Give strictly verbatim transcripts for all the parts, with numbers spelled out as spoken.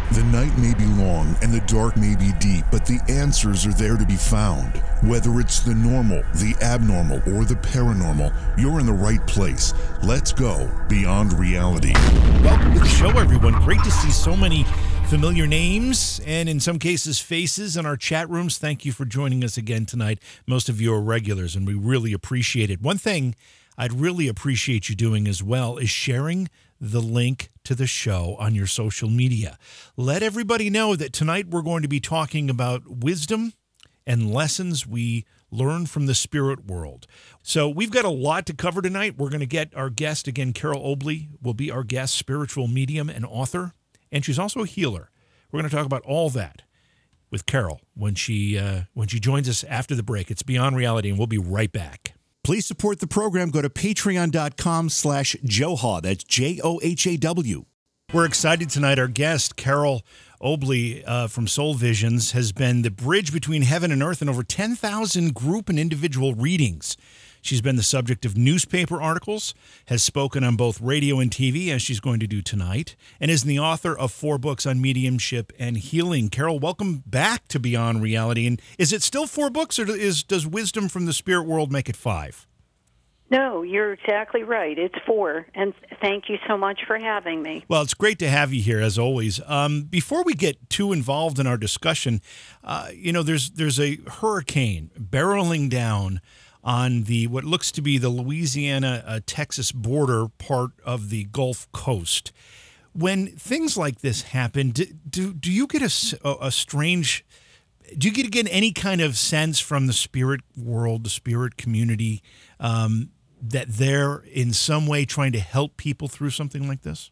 The night may be long and the dark may be deep, but the answers are there to be found. Whether it's the normal, the abnormal, or the paranormal, you're in the right place. Let's go beyond reality. Welcome to the show, everyone. Great to see so many familiar names and in some cases faces in our chat rooms. Thank you for joining us again tonight. Most of you are regulars and we really appreciate it. One thing I'd really appreciate you doing as well is sharing the link to the show on your social media. Let everybody know that tonight we're going to be talking about wisdom and lessons we learn from the spirit world. So we've got a lot to cover tonight. We're going to get our guest again. Carol Obley will be our guest, spiritual medium and author, and she's also a healer. We're going to talk about all that with Carol when she uh, when she joins us after the break. It's Beyond Reality, and we'll be right back. Please support the program. Go to patreon.com slash Johhaw. That's J O H A W. We're excited tonight. Our guest, Carol Obley uh, from Soul Visions, has been the bridge between heaven and earth in over ten thousand group and individual readings. She's been the subject of newspaper articles, has spoken on both radio and T V, as she's going to do tonight, and is the author of four books on mediumship and healing. Carol, welcome back to Beyond Reality. And is it still four books, or is, does Wisdom from the Spirit World make it five? No, you're exactly right. It's four, and thank you so much for having me. Well, it's great to have you here, as always. Um, before we get too involved in our discussion, uh, you know, there's there's a hurricane barreling down on the what looks to be the Louisiana-Texas uh, border part of the Gulf Coast. When things like this happen, do do, do you get a, a, a strange... Do you get, get any kind of sense from the spirit world, the spirit community, um, that they're in some way trying to help people through something like this?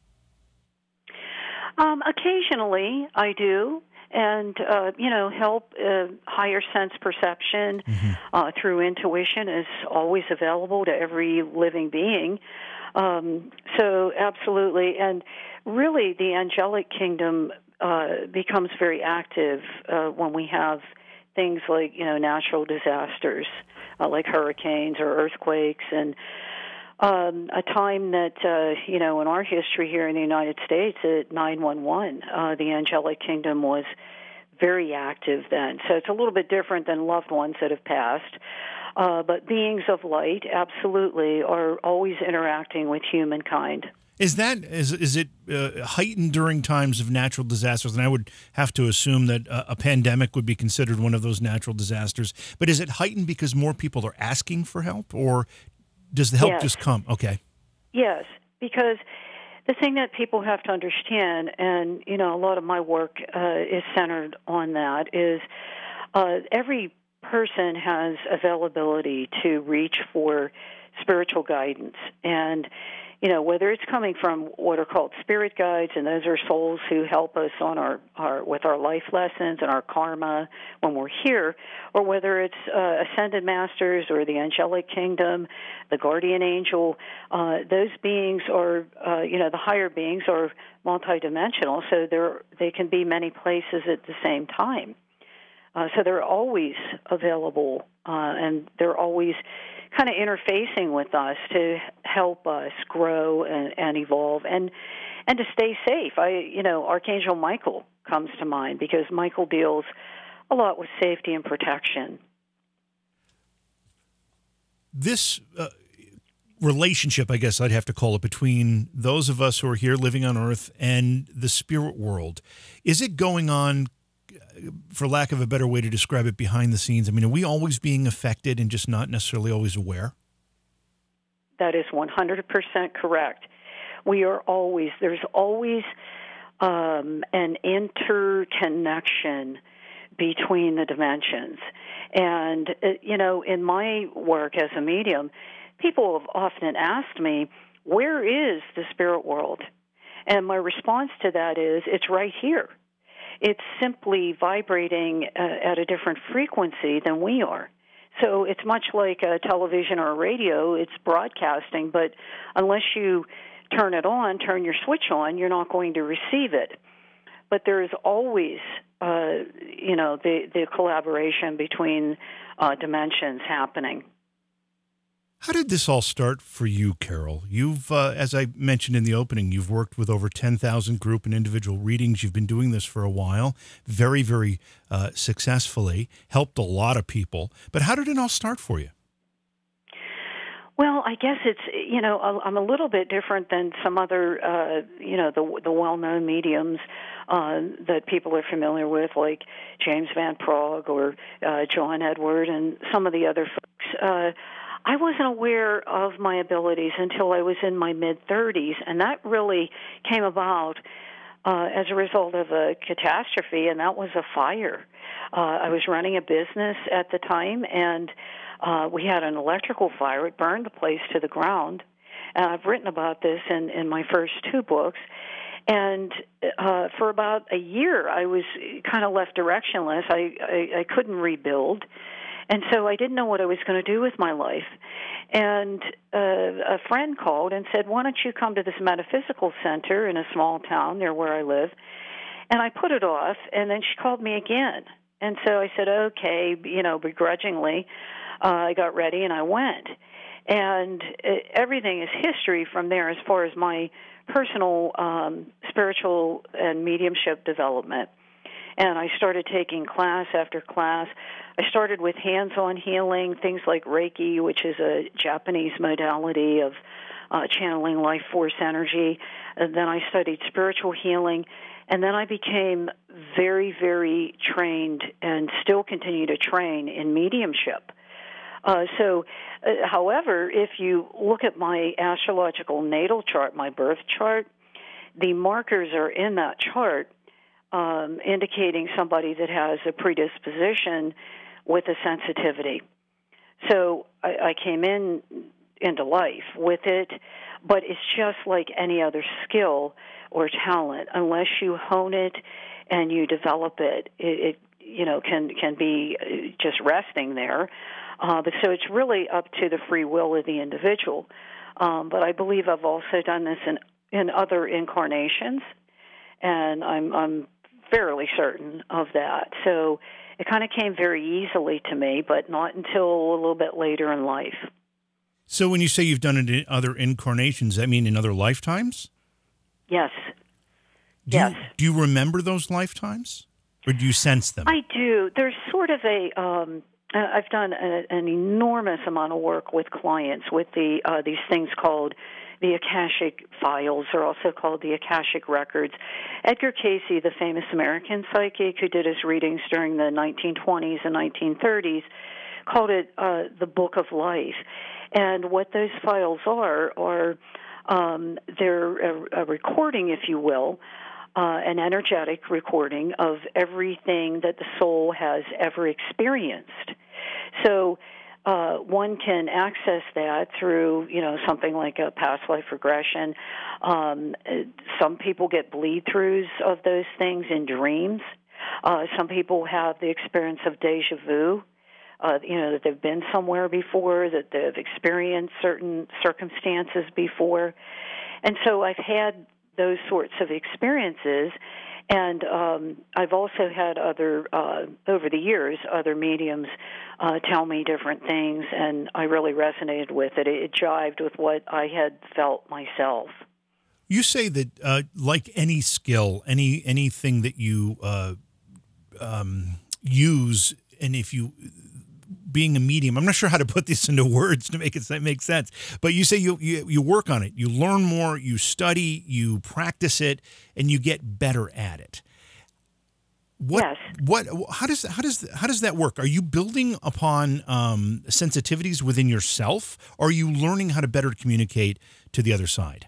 Um, occasionally, I do. And, uh, you know, help, uh, higher sense perception mm-hmm. uh, through intuition is always available to every living being. Um, so, absolutely. And really, the angelic kingdom uh, becomes very active uh, when we have things like, you know, natural disasters, uh, like hurricanes or earthquakes, and Um, a time that, uh, you know, in our history here in the United States at nine one one, uh, the angelic kingdom was very active then. So it's a little bit different than loved ones that have passed. Uh, but beings of light, absolutely, are always interacting with humankind. Is that is is it uh, heightened during times of natural disasters? And I would have to assume that uh, a pandemic would be considered one of those natural disasters. But is it heightened because more people are asking for help, or does the help yes. just come? Okay. Yes, because the thing that people have to understand, and, you know, a lot of my work uh, is centered on that, is uh, every person has availability to reach for spiritual guidance. And, you know, whether it's coming from what are called spirit guides, and those are souls who help us on our, our with our life lessons and our karma when we're here, or whether it's uh, ascended masters or the angelic kingdom, the guardian angel, uh, those beings are, uh, you know, the higher beings are multidimensional, so they're they can be many places at the same time. Uh, so they're always available, uh, and they're always kind of interfacing with us to help us grow and, and evolve and and to stay safe. I, you know, Archangel Michael comes to mind because Michael deals a lot with safety and protection. This uh, relationship, I guess I'd have to call it, between those of us who are here living on Earth and the spirit world, is it going on, for lack of a better way to describe it, behind the scenes? I mean, are we always being affected and just not necessarily always aware? That is one hundred percent correct. We are always, there's always um, an interconnection between the dimensions. And, uh, you know, in my work as a medium, people have often asked me, where is the spirit world? And my response to that is, it's right here. It's simply vibrating uh, at a different frequency than we are. So it's much like a television or a radio. It's broadcasting, but unless you turn it on, turn your switch on, you're not going to receive it. But there is always, uh, you know, the, the collaboration between uh, dimensions happening. How did this all start for you, Carol? You've, uh, as I mentioned in the opening, you've worked with over ten thousand group and individual readings. You've been doing this for a while, very, very uh, successfully, helped a lot of people. But how did it all start for you? Well, I guess it's, you know, I'm a little bit different than some other, uh, you know, the the well-known mediums uh, that people are familiar with, like James Van Praagh or uh, John Edward and some of the other folks. Uh, I wasn't aware of my abilities until I was in my mid-thirties, and that really came about uh, as a result of a catastrophe, and that was a fire. Uh, I was running a business at the time, and uh, we had an electrical fire. It burned the place to the ground, and I've written about this in, in my first two books. And uh, for about a year, I was kind of left directionless. I, I, I couldn't rebuild. And so I didn't know what I was going to do with my life. And uh, a friend called and said, why don't you come to this metaphysical center in a small town near where I live? And I put it off, and then she called me again. And so I said, okay, you know, begrudgingly, uh, I got ready and I went. And uh, everything is history from there as far as my personal um, spiritual and mediumship development. And I started taking class after class. I started with hands-on healing, things like Reiki, which is a Japanese modality of uh, channeling life force energy. And then I studied spiritual healing. And then I became very, very trained and still continue to train in mediumship. Uh, so, uh, however, if you look at my astrological natal chart, my birth chart, the markers are in that chart um, indicating somebody that has a predisposition with a sensitivity. So I, I came in into life with it, but it's just like any other skill or talent. Unless you hone it and you develop it, it, it you know can can be just resting there. Uh, but so it's really up to the free will of the individual. Um, but I believe I've also done this in in other incarnations, and I'm I'm fairly certain of that. So it kind of came very easily to me, but not until a little bit later in life. So when you say you've done it in other incarnations, that mean in other lifetimes? Yes. Do yes. You, do you remember those lifetimes, or do you sense them? I do. There's sort of a. Um, I've done a, an enormous amount of work with clients with the uh, these things called the Akashic Files, are also called the Akashic Records. Edgar Cayce, the famous American psychic who did his readings during the nineteen twenties and nineteen thirties, called it uh, the Book of Life. And what those files are, are um, they're a, a recording, if you will, uh, an energetic recording of everything that the soul has ever experienced. So uh, one can access that through, you know, something like a past life regression. Um, some people get bleed-throughs of those things in dreams. Uh, some people have the experience of deja vu. Uh, you know, that they've been somewhere before, that they've experienced certain circumstances before. And so I've had those sorts of experiences, and um, I've also had other, uh, over the years, other mediums uh, tell me different things, and I really resonated with it. It jived with what I had felt myself. You say that, uh, like any skill, any anything that you uh, um, use, and if you... being a medium, I'm not sure how to put this into words to make it make sense, but you say you, you you work on it, you learn more, you study, you practice it, and you get better at it. What, yes. What? How does how does how does that work? Are you building upon um, sensitivities within yourself, or are you learning how to better communicate to the other side?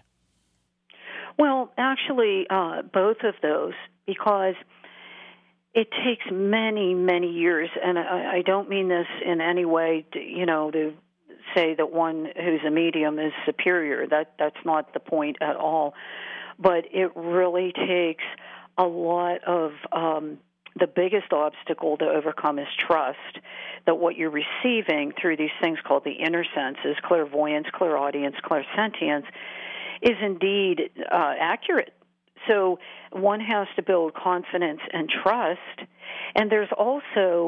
Well, actually, uh, both of those, because it takes many, many years, and I, I don't mean this in any way, to, you know, to say that one who's a medium is superior. That that's not the point at all. But it really takes a lot of um, the biggest obstacle to overcome is trust that what you're receiving through these things called the inner senses, clairvoyance, clairaudience, clairsentience, is indeed uh, accurate. So one has to build confidence and trust. And there's also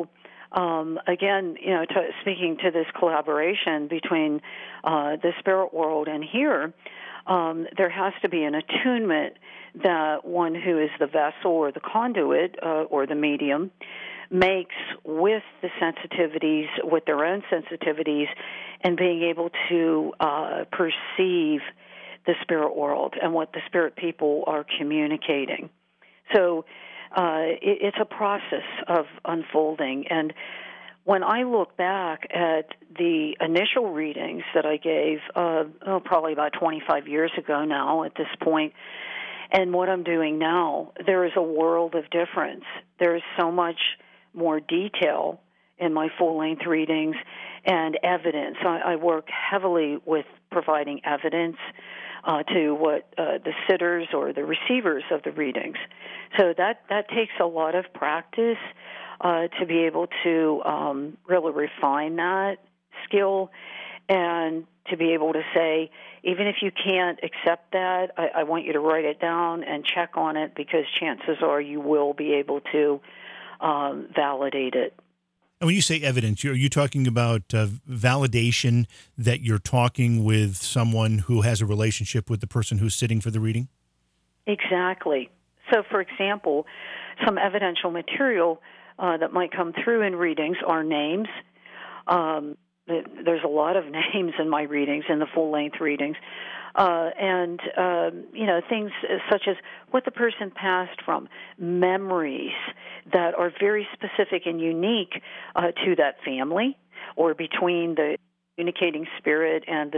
um, again, you know, to, speaking to this collaboration between uh, the spirit world and here, um, there has to be an attunement that one who is the vessel or the conduit uh, or the medium makes with the sensitivities, with their own sensitivities, and being able to uh, perceive the spirit world and what the spirit people are communicating. So uh, it, it's a process of unfolding. And when I look back at the initial readings that I gave, uh, oh, probably about twenty-five years ago now at this point, and what I'm doing now, there is a world of difference. There is so much more detail in my full-length readings and evidence. I, I work heavily with providing evidence uh, to what uh, the sitters or the receivers of the readings. So that, that takes a lot of practice uh, to be able to um, really refine that skill and to be able to say, even if you can't accept that, I, I want you to write it down and check on it, because chances are you will be able to um, validate it. And when you say evidence, are you talking about uh, validation that you're talking with someone who has a relationship with the person who's sitting for the reading? Exactly. So, for example, some evidential material uh, that might come through in readings are names. Um, there's a lot of names in my readings, in the full-length readings. Uh, and, um, you know, things such as what the person passed from, memories that are very specific and unique uh, to that family or between the communicating spirit and the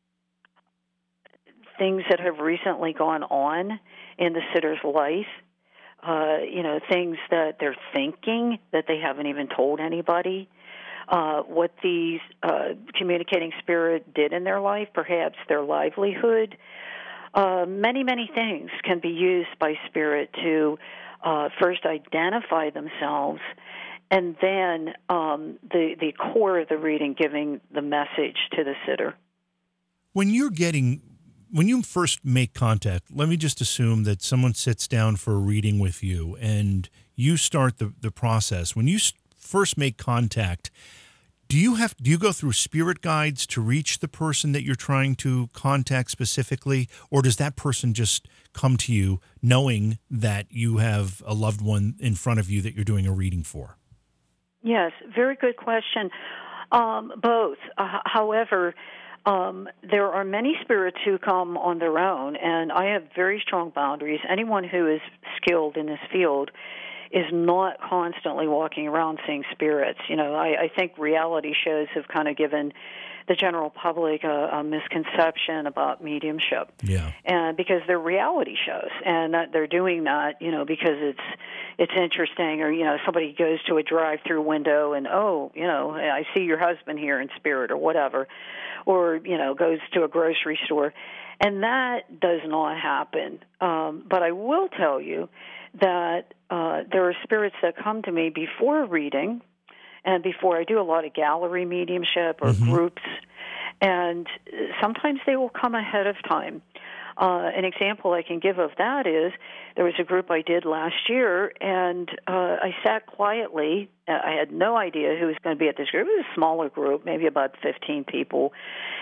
things that have recently gone on in the sitter's life, uh, you know, things that they're thinking that they haven't even told anybody. Uh, what the uh, communicating spirit did in their life, perhaps their livelihood. Uh, many, many things can be used by spirit to uh, first identify themselves, and then um, the, the core of the reading giving the message to the sitter. When you're getting, when you first make contact, let me just assume that someone sits down for a reading with you and you start the, the process. When you first make contact, do you have do you go through spirit guides to reach the person that you're trying to contact specifically, or does that person just come to you knowing that you have a loved one in front of you that you're doing a reading for? Yes, very good question. Um, both. Uh, however, um, there are many spirits who come on their own, and I have very strong boundaries. Anyone who is skilled in this field is not constantly walking around seeing spirits. You know, I, I think reality shows have kind of given the general public a, a misconception about mediumship. Yeah. And because they're reality shows, and that they're doing that, you know, because it's it's interesting, or, you know, somebody goes to a drive-through window and, oh, you know, I see your husband here in spirit or whatever, or, you know, goes to a grocery store. And that does not happen. Um, but I will tell you that uh, there are spirits that come to me before a reading and before I do a lot of gallery mediumship or mm-hmm. groups, and sometimes they will come ahead of time. Uh, an example I can give of that is there was a group I did last year, and uh, I sat quietly. I had no idea who was going to be at this group. It was a smaller group, maybe about fifteen people.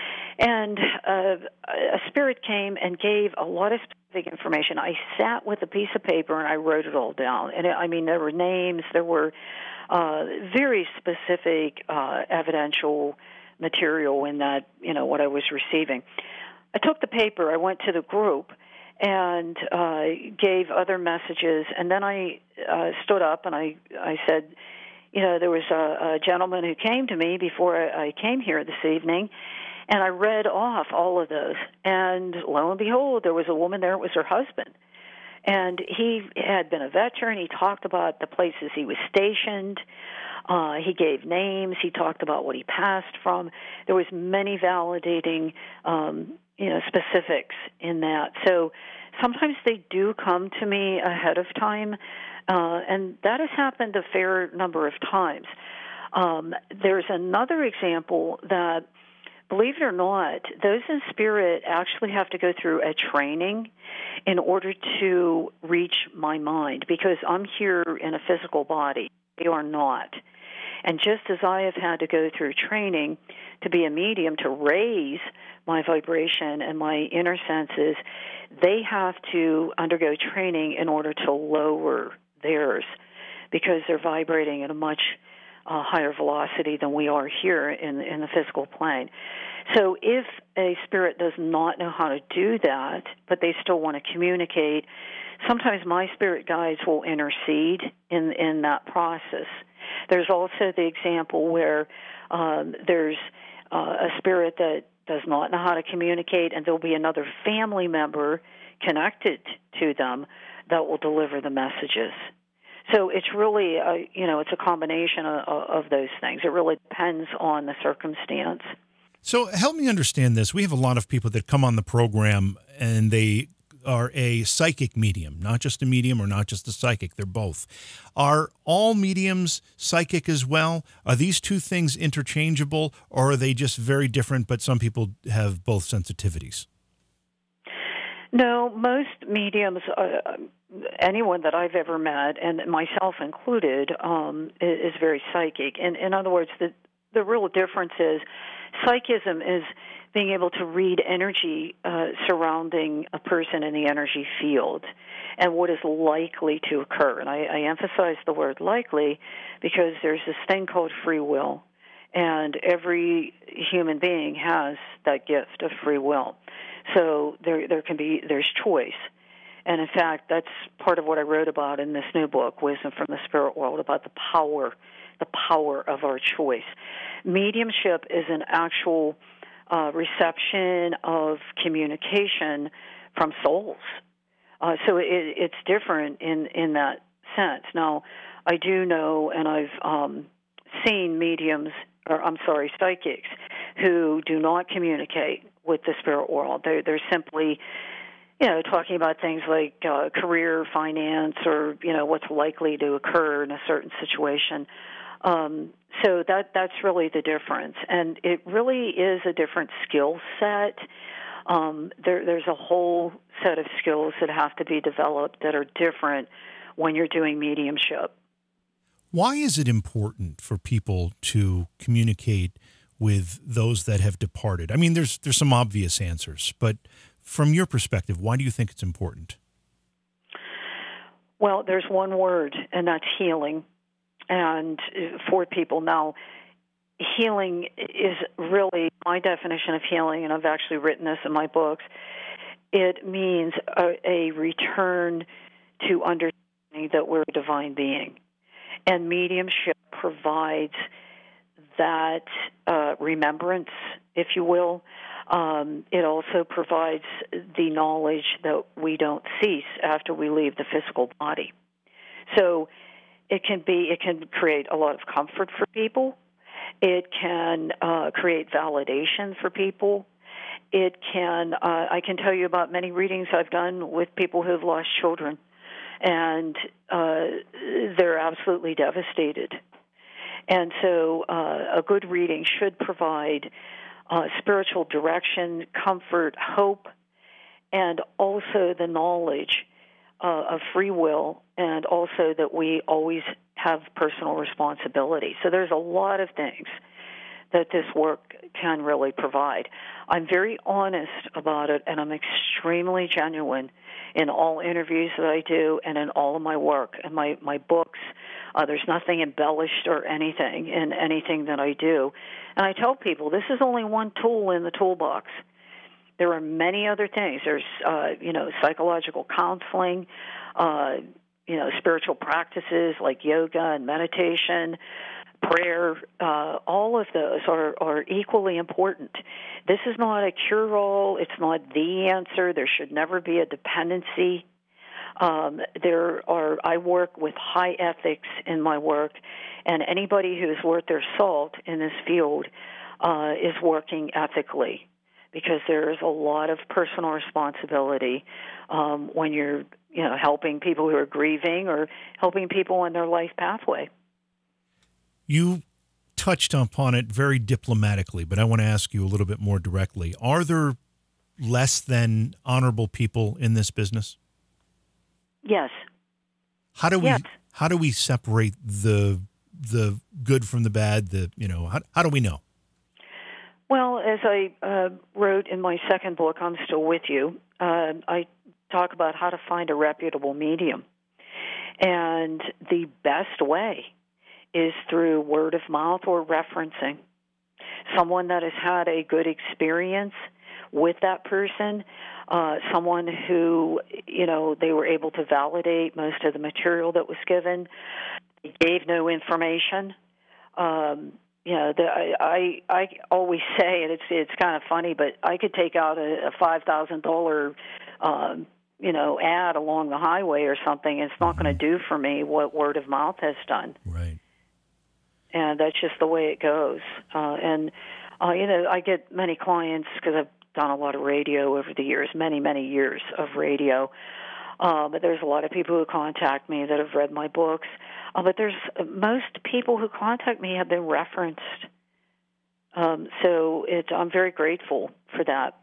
And uh, a spirit came and gave a lot of specific information. I sat with a piece of paper and I wrote it all down. And it, I mean, there were names, there were uh, very specific uh, evidential material in that, you know, what I was receiving. I took the paper, I went to the group, and uh, gave other messages. And then I uh, stood up and I, I said, you know, there was a, a gentleman who came to me before I, I came here this evening. And I read off all of those, and lo and behold, there was a woman there. It was her husband. And he had been a veteran. He talked about the places he was stationed. Uh, he gave names. He talked about what he passed from. There was many validating, um, you know, specifics in that. So sometimes they do come to me ahead of time, uh, and that has happened a fair number of times. Um, there's another example that, believe it or not, those in spirit actually have to go through a training in order to reach my mind, because I'm here in a physical body. They are not. And just as I have had to go through training to be a medium to raise my vibration and my inner senses, they have to undergo training in order to lower theirs because they're vibrating at a much uh, higher velocity than we are here in, in the physical plane. So if a spirit does not know how to do that, but they still want to communicate, sometimes my spirit guides will intercede in, in that process. There's also the example where um, there's uh, a spirit that does not know how to communicate, and there'll be another family member connected to them that will deliver the messages. So it's really, a, you know, it's a combination of, of those things. It really depends on the circumstance. So help me understand this. We have a lot of people that come on the program and they are a psychic medium, not just a medium or not just a psychic. They're both. Are all mediums psychic as well? Are these two things interchangeable, or are they just very different, but some people have both sensitivities? No, most mediums, uh, anyone that I've ever met, and myself included, um, is, is very psychic. And in other words, the the real difference is psychism is being able to read energy uh, surrounding a person in the energy field and what is likely to occur. And I, I emphasize the word likely because there's this thing called free will, and every human being has that gift of free will. So there there can be, there's choice. And in fact, that's part of what I wrote about in this new book, Wisdom from the Spirit World, about the power, the power of our choice. Mediumship is an actual uh, reception of communication from souls. Uh, so it, it's different in, in that sense. Now, I do know, and I've um, seen mediums, or I'm sorry, psychics, who do not communicate with the spirit world. They're, they're simply, you know, talking about things like uh, career, finance, or, you know, what's likely to occur in a certain situation. Um, so that that's really the difference. And it really is a different skill set. Um, there, there's a whole set of skills that have to be developed that are different when you're doing mediumship. Why is it important for people to communicate with those that have departed? I mean, there's there's some obvious answers, but from your perspective, why do you think it's important? Well, there's one word, and that's healing. And for people now, healing is really my definition of healing, and I've actually written this in my books. It means a, a return to understanding that we're a divine being. And mediumship provides that uh, remembrance, if you will. Um, it also provides the knowledge that we don't cease after we leave the physical body. So it can be, it can create a lot of comfort for people. It can uh, create validation for people. It can, uh, I can tell you about many readings I've done with people who have lost children, and uh, they're absolutely devastated. And so uh, a good reading should provide uh, spiritual direction, comfort, hope, and also the knowledge uh, of free will, and also that we always have personal responsibility. So there's a lot of things that this work can really provide. I'm very honest about it, and I'm extremely genuine in all interviews that I do and in all of my work and my, my books. Uh, there's nothing embellished or anything in anything that I do. And I tell people this is only one tool in the toolbox. There are many other things. There's, uh, you know, psychological counseling, uh, you know, spiritual practices like yoga and meditation, prayer. Uh, all of those are, are equally important. This is not a cure-all. It's not the answer. There should never be a dependency. Um, there are. I work with high ethics in my work, and anybody who's worth their salt in this field uh, is working ethically, because there is a lot of personal responsibility um, when you're, you know, helping people who are grieving or helping people in their life pathway. You touched upon it very diplomatically, but I want to ask you a little bit more directly. Are there less than honorable people in this business? Yes. How do we yes. how do we separate the the good from the bad? The you know, how, how do we know? Well, as I uh, wrote in my second book, I'm Still With You, uh, I talk about how to find a reputable medium. And the best way is through word of mouth or referencing. Someone that has had a good experience with that person, uh, someone who, you know, they were able to validate most of the material that was given, they gave no information. Um, you know, the, I, I I always say, and it's it's kind of funny, but I could take out a, a five thousand dollar, um, you know, ad along the highway or something. And it's not going to do for me what word of mouth has done. Right. And that's just the way it goes. Uh, and uh, you know, I get many clients because I've done a lot of radio over the years, many many years of radio. Uh, but there's a lot of people who contact me that have read my books. Uh, but there's uh, most people who contact me have been referenced. Um, so it's, I'm very grateful for that.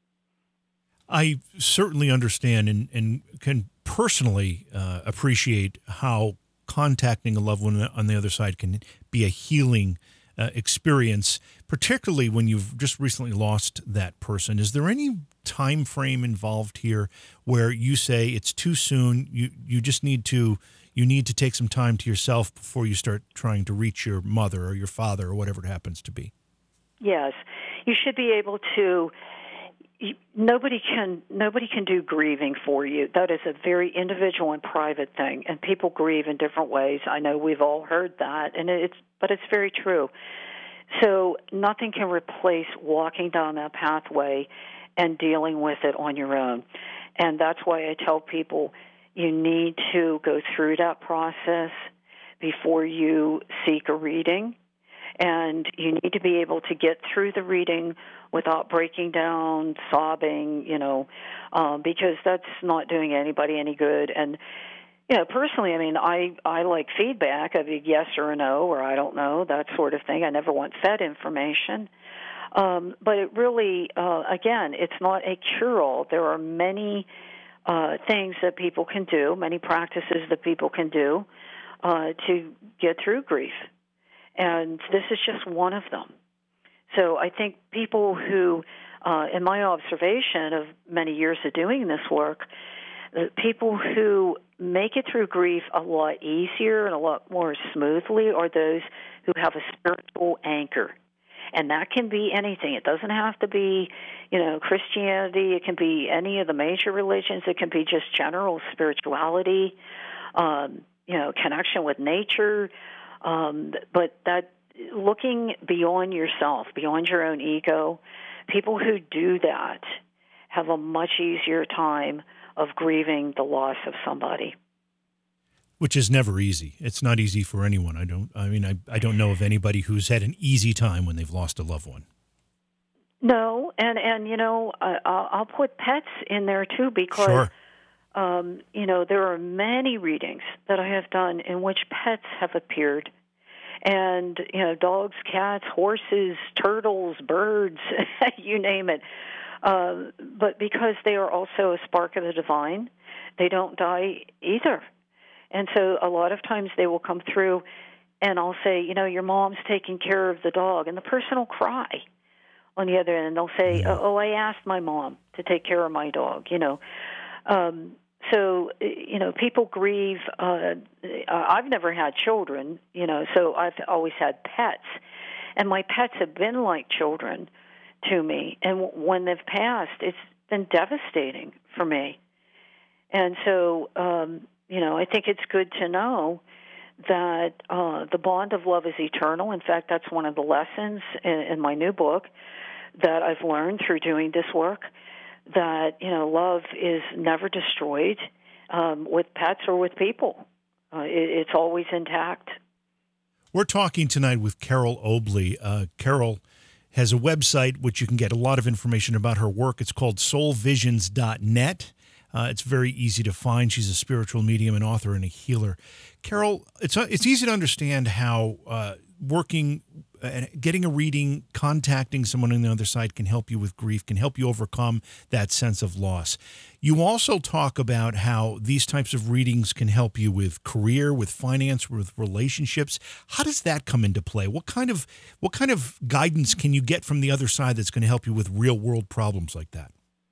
I certainly understand and, and can personally uh, appreciate how contacting a loved one on the other side can be a healing uh, experience, particularly when you've just recently lost that person. Is there any time frame involved here where you say it's too soon, you you just need to you need to take some time to yourself before you start trying to reach your mother or your father or whatever it happens to be? Yes. You should be able to you, nobody can nobody can do grieving for you. That is a very individual and private thing, and people grieve in different ways. I know we've all heard that, and it's but it's very true. So nothing can replace walking down that pathway and dealing with it on your own. And that's why I tell people you need to go through that process before you seek a reading. And you need to be able to get through the reading without breaking down, sobbing, you know, um, because that's not doing anybody any good. And, you know, personally, I mean, I, I like feedback of a yes or a no or I don't know, that sort of thing. I never want fed information. Um, but it really, uh, again, it's not a cure-all. There are many uh, things that people can do, many practices that people can do uh, to get through grief. And this is just one of them. So I think people who, uh, in my observation of many years of doing this work, uh, people who make it through grief a lot easier and a lot more smoothly are those who have a spiritual anchor. And that can be anything. It doesn't have to be, you know, Christianity. It can be any of the major religions. It can be just general spirituality, um, you know, connection with nature. Um, but that looking beyond yourself, beyond your own ego, people who do that have a much easier time of grieving the loss of somebody. Which is never easy. It's not easy for anyone. I don't. I mean, I, I don't know of anybody who's had an easy time when they've lost a loved one. No, and and you know, I, I'll put pets in there too because, sure. um, you know, there are many readings that I have done in which pets have appeared, and you know, dogs, cats, horses, turtles, birds, you name it. Uh, but because they are also a spark of the divine, they don't die either. And so a lot of times they will come through and I'll say, you know, your mom's taking care of the dog. And the person will cry on the other end. And they'll say, oh, oh I asked my mom to take care of my dog, you know. Um, so, you know, people grieve. Uh, I've never had children, you know, so I've always had pets. And my pets have been like children to me. And when they've passed, it's been devastating for me. And so, um, you know, I think it's good to know that uh, the bond of love is eternal. In fact, that's one of the lessons in, in my new book that I've learned through doing this work, that, you know, love is never destroyed um, with pets or with people. Uh, it, it's always intact. We're talking tonight with Carol Obley. Uh, Carol has a website which you can get a lot of information about her work. It's called soul visions dot net. Uh, it's very easy to find. She's a spiritual medium, an author, and a healer. Carol, it's it's easy to understand how uh, working and getting a reading, contacting someone on the other side can help you with grief, can help you overcome that sense of loss. You also talk about how these types of readings can help you with career, with finance, with relationships. How does that come into play? What kind of what kind of guidance can you get from the other side that's going to help you with real world problems like that?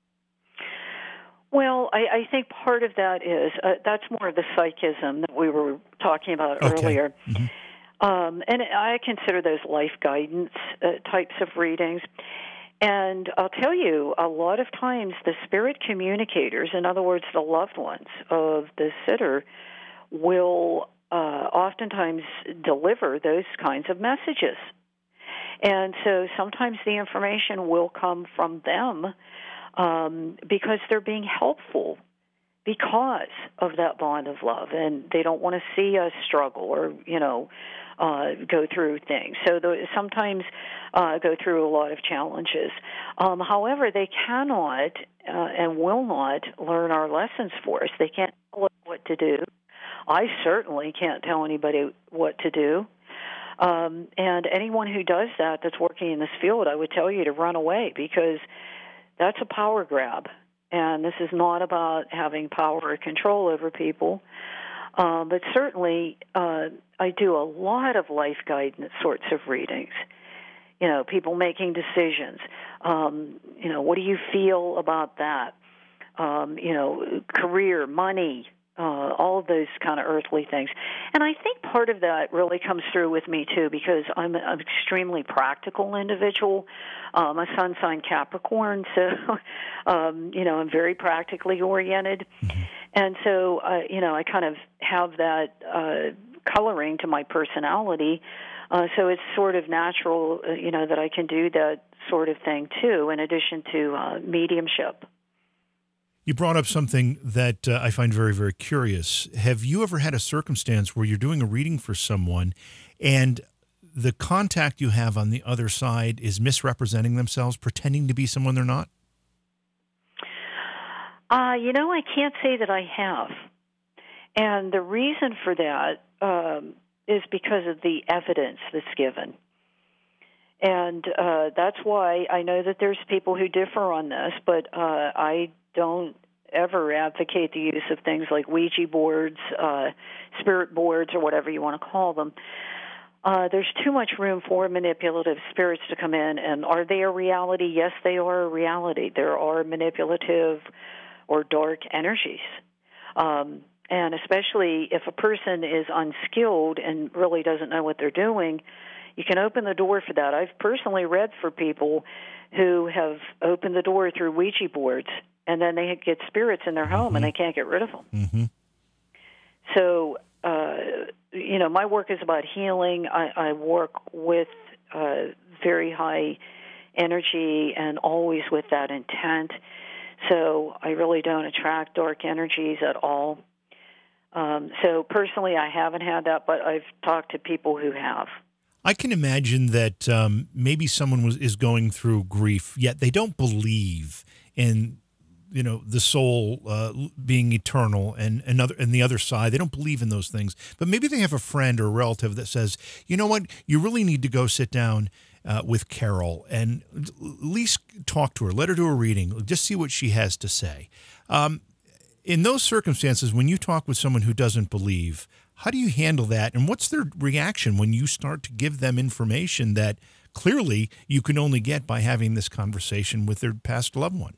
Well, I, I think part of that is uh, that's more of the psychism that we were talking about Okay. earlier. Mm-hmm. Um, and I consider those life guidance uh, types of readings. And I'll tell you, a lot of times the spirit communicators, in other words, the loved ones of the sitter, will uh, oftentimes deliver those kinds of messages. And so sometimes the information will come from them um, because they're being helpful because of that bond of love, and they don't want to see us struggle or, you know, uh, go through things. So the, sometimes uh, go through a lot of challenges. Um, however, they cannot uh, and will not learn our lessons for us. They can't tell us what to do. I certainly can't tell anybody what to do. Um, and anyone who does that that's working in this field, I would tell you to run away, because that's a power grab. And this is not about having power or control over people. Um, but certainly, uh, I do a lot of life guidance sorts of readings. You know, people making decisions. Um, you know, what do you feel about that? Um, you know, career, money, uh, all of those kind of earthly things. And I think part of that really comes through with me, too, because I'm an extremely practical individual. Uh, my sun sign Capricorn, so, um, you know, I'm very practically oriented. And so, uh, you know, I kind of have that uh, coloring to my personality. Uh, so it's sort of natural, uh, you know, that I can do that sort of thing, too, in addition to uh, mediumship. You brought up something that uh, I find very, very curious. Have you ever had a circumstance where you're doing a reading for someone and the contact you have on the other side is misrepresenting themselves, pretending to be someone they're not? Uh, you know, I can't say that I have. And the reason for that um, is because of the evidence that's given. And uh, that's why I know that there's people who differ on this, but uh, I don't ever advocate the use of things like Ouija boards, uh, spirit boards, or whatever you want to call them. Uh, there's too much room for manipulative spirits to come in. And are they a reality? Yes, they are a reality. There are manipulative or dark energies. Um, and especially if a person is unskilled and really doesn't know what they're doing, you can open the door for that. I've personally read for people who have opened the door through Ouija boards, and then they get spirits in their home, mm-hmm. and they can't get rid of them. Mm-hmm. So, uh, you know, my work is about healing. I, I work with uh, very high energy and always with that intent. So I really don't attract dark energies at all. Um, so personally, I haven't had that, but I've talked to people who have. I can imagine that um, maybe someone was is going through grief, yet they don't believe in, you know, the soul uh, being eternal and another and the other side. They don't believe in those things. But maybe they have a friend or a relative that says, you know what, you really need to go sit down uh, with Carol and at least talk to her, let her do a reading, just see what she has to say. Um, in those circumstances, when you talk with someone who doesn't believe, how do you handle that? And what's their reaction when you start to give them information that clearly you can only get by having this conversation with their past loved one?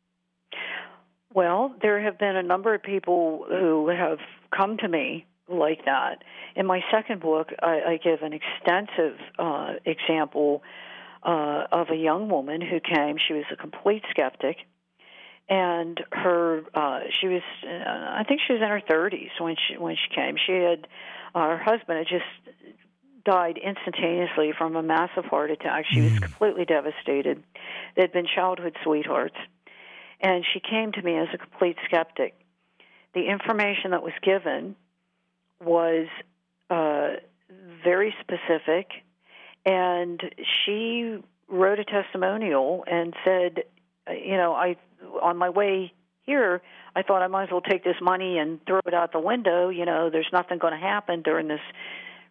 Well, there have been a number of people who have come to me like that. In my second book, I, I give an extensive uh, example uh, of a young woman who came. She was a complete skeptic. And her, uh, she was, uh, I think she was in her thirties when she when she came. She had, uh, her husband had just died instantaneously from a massive heart attack. She was completely devastated. They'd been childhood sweethearts. And she came to me as a complete skeptic. The information that was given was uh, very specific, and she wrote a testimonial and said, you know, I on my way here, I thought I might as well take this money and throw it out the window. You know, there's nothing going to happen during this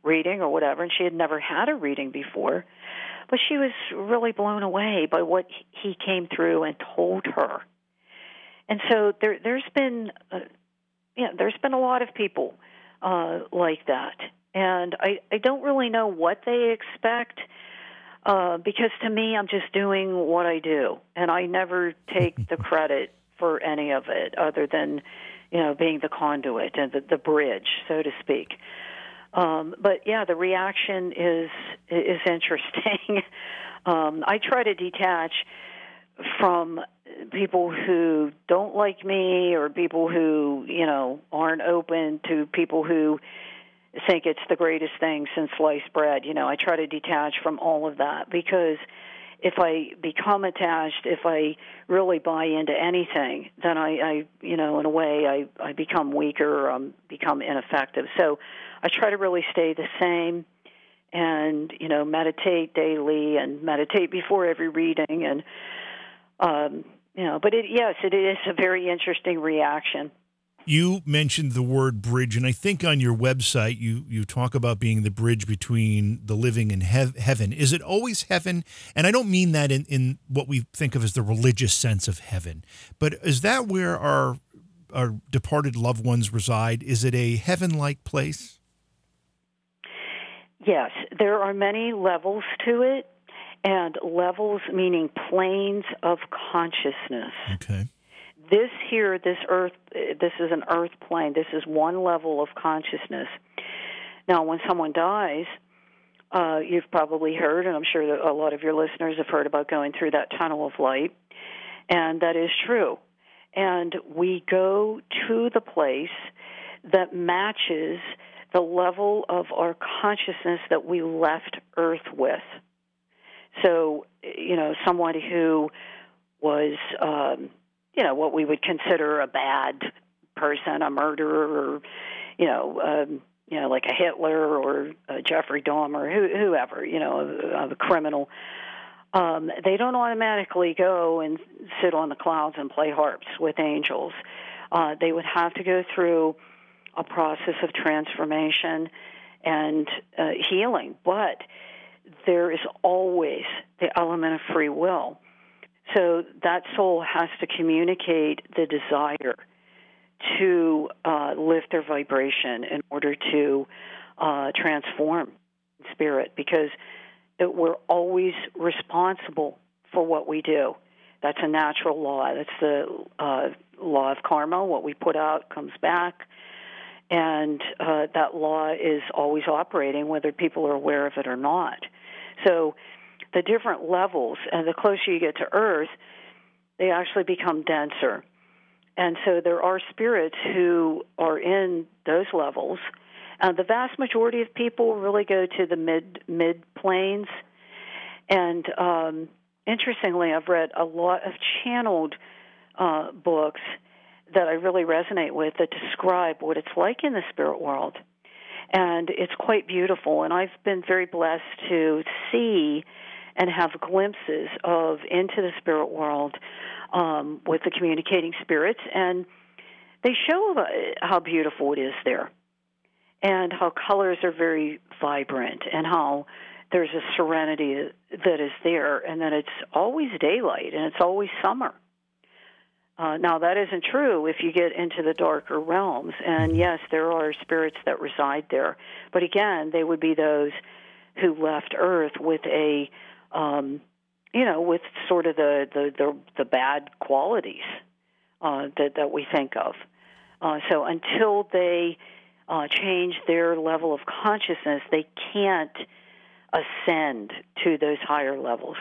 reading or whatever, and she had never had a reading before. But she was really blown away by what he came through and told her. And so there, there's been, uh, yeah, there's been a lot of people uh, like that. And I, I don't really know what they expect, uh, because to me, I'm just doing what I do, and I never take the credit for any of it, other than, you know, being the conduit and the, the bridge, so to speak. Um, but yeah, the reaction is is interesting. um, I try to detach from people who don't like me, or people who, you know, aren't open to people who think it's the greatest thing since sliced bread. You know, I try to detach from all of that, because if I become attached, if I really buy into anything, then I, I you know, in a way, I, I become weaker, or um, become ineffective. So I try to really stay the same, and, you know, meditate daily, and meditate before every reading, and, um, you know, but it, yes, it is a very interesting reaction. You mentioned the word bridge, and I think on your website you, you talk about being the bridge between the living and hev- heaven. Is it always heaven? And I don't mean that in, in what we think of as the religious sense of heaven, but is that where our our departed loved ones reside? Is it a heaven-like place? Yes, there are many levels to it, and levels meaning planes of consciousness. Okay. This here, this earth, this is an earth plane. This is one level of consciousness. Now, when someone dies, uh, you've probably heard, and I'm sure that a lot of your listeners have heard about going through that tunnel of light, and that is true. And we go to the place that matches the level of our consciousness that we left Earth with. So, you know, someone who was... Um, you know, what we would consider a bad person, a murderer, or, you know, um, you know, like a Hitler or a Jeffrey Dahmer, who, whoever, you know, a, a criminal. Um, they don't automatically go and sit on the clouds and play harps with angels. Uh, they would have to go through a process of transformation and uh, healing. But there is always the element of free will. So that soul has to communicate the desire to uh, lift their vibration in order to uh, transform spirit, because it, we're always responsible for what we do. That's a natural law. That's the uh, law of karma. What we put out comes back. And uh, that law is always operating, whether people are aware of it or not. So the different levels, and the closer you get to Earth, they actually become denser. And so there are spirits who are in those levels. Uh, the vast majority of people really go to the mid mid planes. And um, interestingly, I've read a lot of channeled uh, books that I really resonate with that describe what it's like in the spirit world. And it's quite beautiful. And I've been very blessed to see and have glimpses of into the spirit world um, with the communicating spirits, and they show how beautiful it is there, and how colors are very vibrant, and how there's a serenity that is there, and that it's always daylight, and it's always summer. Uh, now, that isn't true if you get into the darker realms, and yes, there are spirits that reside there, but again, they would be those who left Earth with a Um, you know, with sort of the, the, the, the bad qualities uh, that, that we think of. Uh, so until they uh, change their level of consciousness, they can't ascend to those higher levels.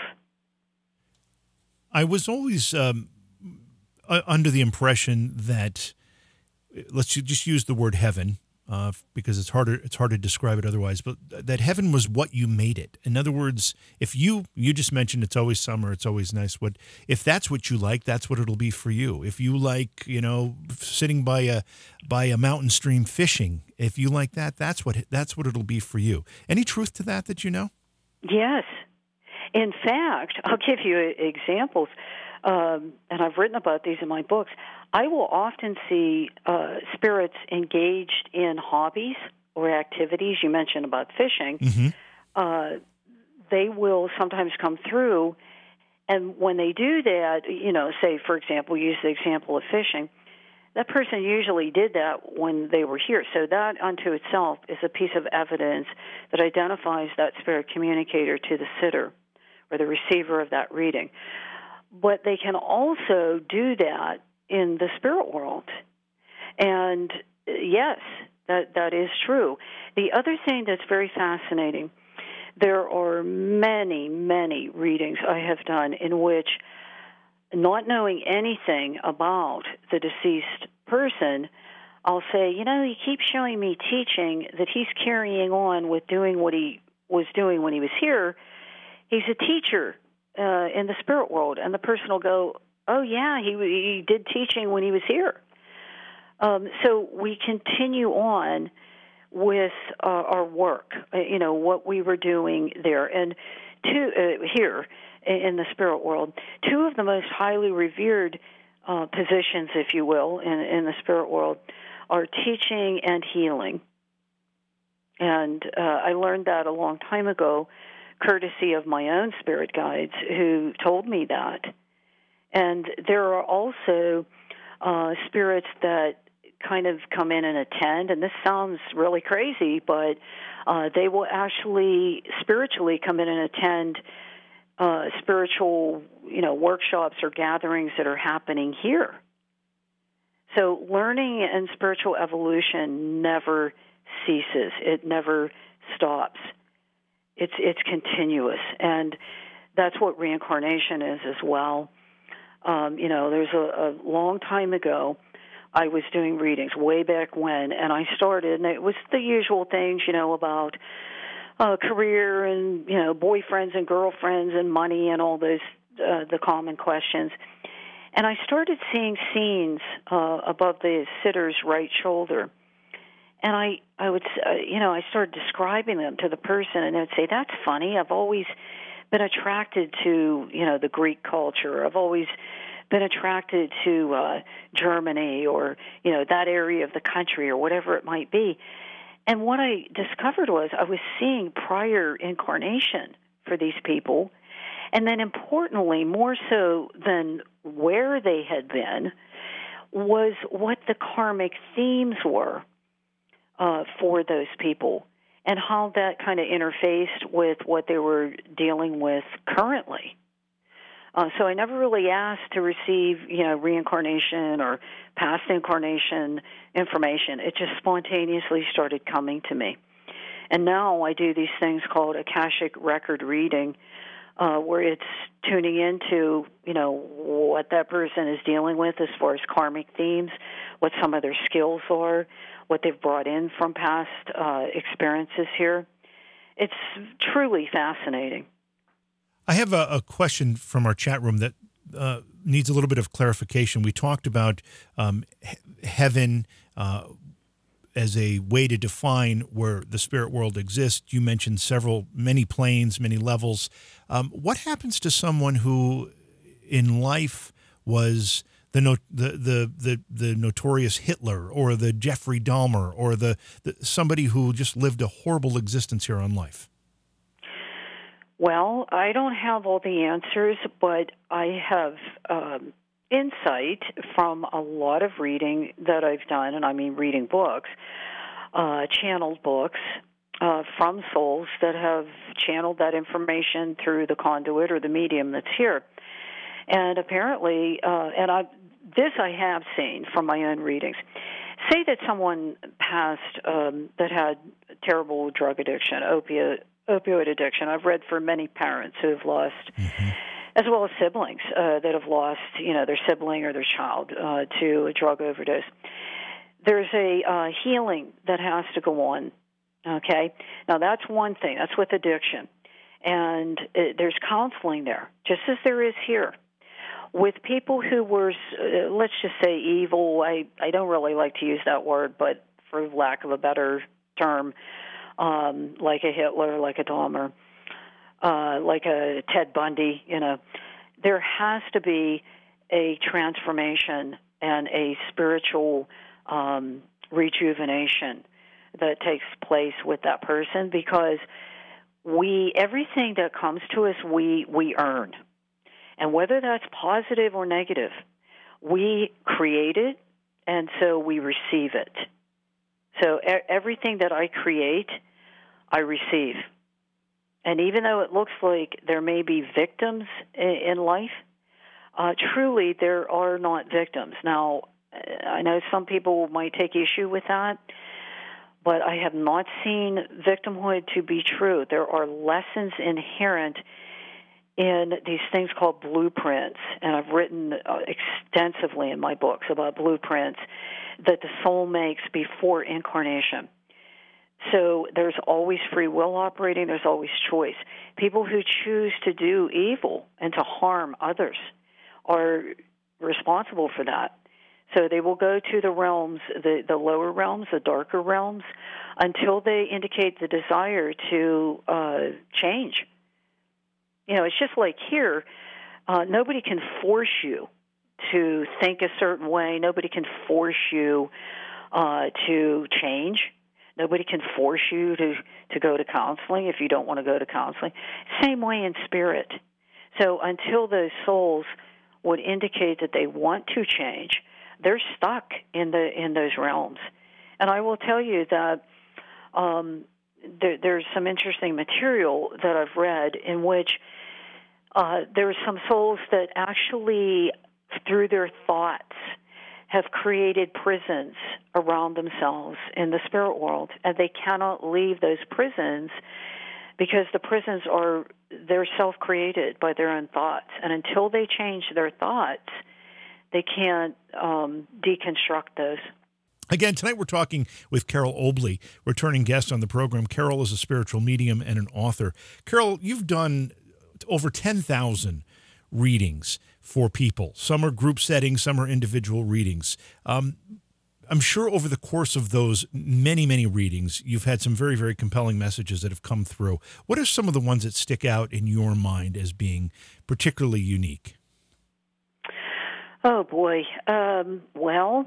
I was always um, under the impression that, let's just use the word heaven, Uh, because it's harder it's hard to describe it otherwise, but that heaven was what you made it. In other words, if you you just mentioned it's always summer, it's always nice. What if that's what you like? That's what it'll be for you. If you like, you know, sitting by a by a mountain stream fishing, if you like that, that's what that's what it'll be for you. Any truth to that that you know? Yes. In fact, I'll give you examples, um, and I've written about these in my books. I will often see uh, spirits engaged in hobbies or activities. You mentioned about fishing. Mm-hmm. Uh, they will sometimes come through, and when they do that, you know, say, for example, use the example of fishing, that person usually did that when they were here. So that unto itself is a piece of evidence that identifies that spirit communicator to the sitter or the receiver of that reading. But they can also do that in the spirit world. And yes, that that is true. The other thing that's very fascinating, there are many, many readings I have done in which, not knowing anything about the deceased person, I'll say, you know, he keeps showing me teaching that he's carrying on with doing what he was doing when he was here. He's a teacher uh, in the spirit world. And the person will go, oh, yeah, he, he did teaching when he was here. Um, so we continue on with uh, our work, uh, you know, what we were doing there. And two, uh, here in the spirit world, two of the most highly revered uh, positions, if you will, in, in the spirit world are teaching and healing. And uh, I learned that a long time ago, courtesy of my own spirit guides who told me that. And there are also uh, spirits that kind of come in and attend, and this sounds really crazy, but uh, they will actually spiritually come in and attend uh, spiritual, you know, workshops or gatherings that are happening here. So learning and spiritual evolution never ceases. It never stops. It's it's continuous, and that's what reincarnation is as well. Um, you know, there's a, a long time ago, I was doing readings way back when, and I started, and it was the usual things, you know, about uh, career and, you know, boyfriends and girlfriends and money and all those, uh, the common questions. And I started seeing scenes uh, above the sitter's right shoulder. And I, I would, uh, you know, I started describing them to the person, and they would say, that's funny. I've always been attracted to, you know, the Greek culture. I've always been attracted to uh, Germany or, you know, that area of the country or whatever it might be. And what I discovered was I was seeing prior incarnation for these people. And then importantly, more so than where they had been, was what the karmic themes were uh, for those people and how that kind of interfaced with what they were dealing with currently. Uh, so I never really asked to receive, you know, reincarnation or past incarnation information. It just spontaneously started coming to me. And now I do these things called Akashic record reading, uh, where it's tuning into, you know, what that person is dealing with as far as karmic themes, what some of their skills are, what they've brought in from past uh, experiences here. It's truly fascinating. I have a, a question from our chat room that uh, needs a little bit of clarification. We talked about um, he- heaven uh, as a way to define where the spirit world exists. You mentioned several, many planes, many levels. Um, what happens to someone who in life was the, no, the, the, the, the notorious Hitler or the Jeffrey Dahmer or the, the somebody who just lived a horrible existence here on life? Well, I don't have all the answers, but I have um, insight from a lot of reading that I've done, and I mean reading books, uh, channeled books uh, from souls that have channeled that information through the conduit or the medium that's here. And apparently, uh, and I, this I have seen from my own readings. Say that someone passed um, that had terrible drug addiction, opiate, opioid addiction. I've read for many parents who have lost, mm-hmm. as well as siblings uh, that have lost, you know, their sibling or their child uh, to a drug overdose. There's a uh, healing that has to go on, okay? Now, that's one thing. That's with addiction. And it, there's counseling there, just as there is here. With people who were, uh, let's just say, evil, I, I don't really like to use that word, but for lack of a better term, Um, like a Hitler, like a Dahmer, uh, like a Ted Bundy, you know, there has to be a transformation and a spiritual um, rejuvenation that takes place with that person, because we everything that comes to us, we we earn. And whether that's positive or negative, we create it, and so we receive it. So e- everything that I create, I receive. And even though it looks like there may be victims in, in life, uh, truly there are not victims. Now, I know some people might take issue with that, but I have not seen victimhood to be true. There are lessons inherent in these things called blueprints, and I've written uh, extensively in my books about blueprints that the soul makes before incarnation. So there's always free will operating, there's always choice. People who choose to do evil and to harm others are responsible for that. So they will go to the realms, the, the lower realms, the darker realms, until they indicate the desire to uh, change. You know, it's just like here, uh, nobody can force you to think a certain way. Nobody can force you uh, to change. Nobody can force you to, to go to counseling if you don't want to go to counseling. Same way in spirit. So until those souls would indicate that they want to change, they're stuck in the in those realms. And I will tell you that um, there, there's some interesting material that I've read in which uh, there's some souls that actually, through their thoughts, have created prisons around themselves in the spirit world, and they cannot leave those prisons because the prisons are, they're self-created by their own thoughts. And until they change their thoughts, they can't um, deconstruct those. Again, tonight we're talking with Carol Obley, returning guest on the program. Carol is a spiritual medium and an author. Carol, you've done over ten thousand readings for people. Some are group settings, some are individual readings. Um, I'm sure over the course of those many, many readings, you've had some very, very compelling messages that have come through. What are some of the ones that stick out in your mind as being particularly unique? Oh, boy. Um, well,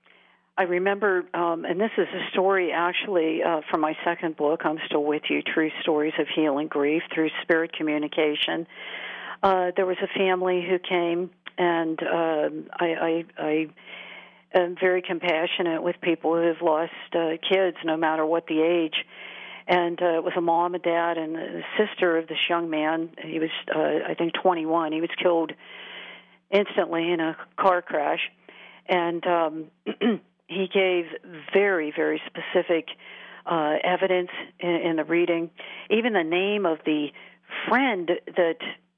I remember, um, and this is a story actually uh, from my second book, I'm Still With You, True Stories of Healing Grief Through Spirit Communication. Uh, there was a family who came, and um, I, I, I am very compassionate with people who have lost uh, kids, no matter what the age. And uh, it was a mom, a dad, and a sister of this young man. He was, uh, I think, twenty-one. He was killed instantly in a car crash. And um, he gave very, very specific uh, evidence in, in the reading. Even the name of the friend that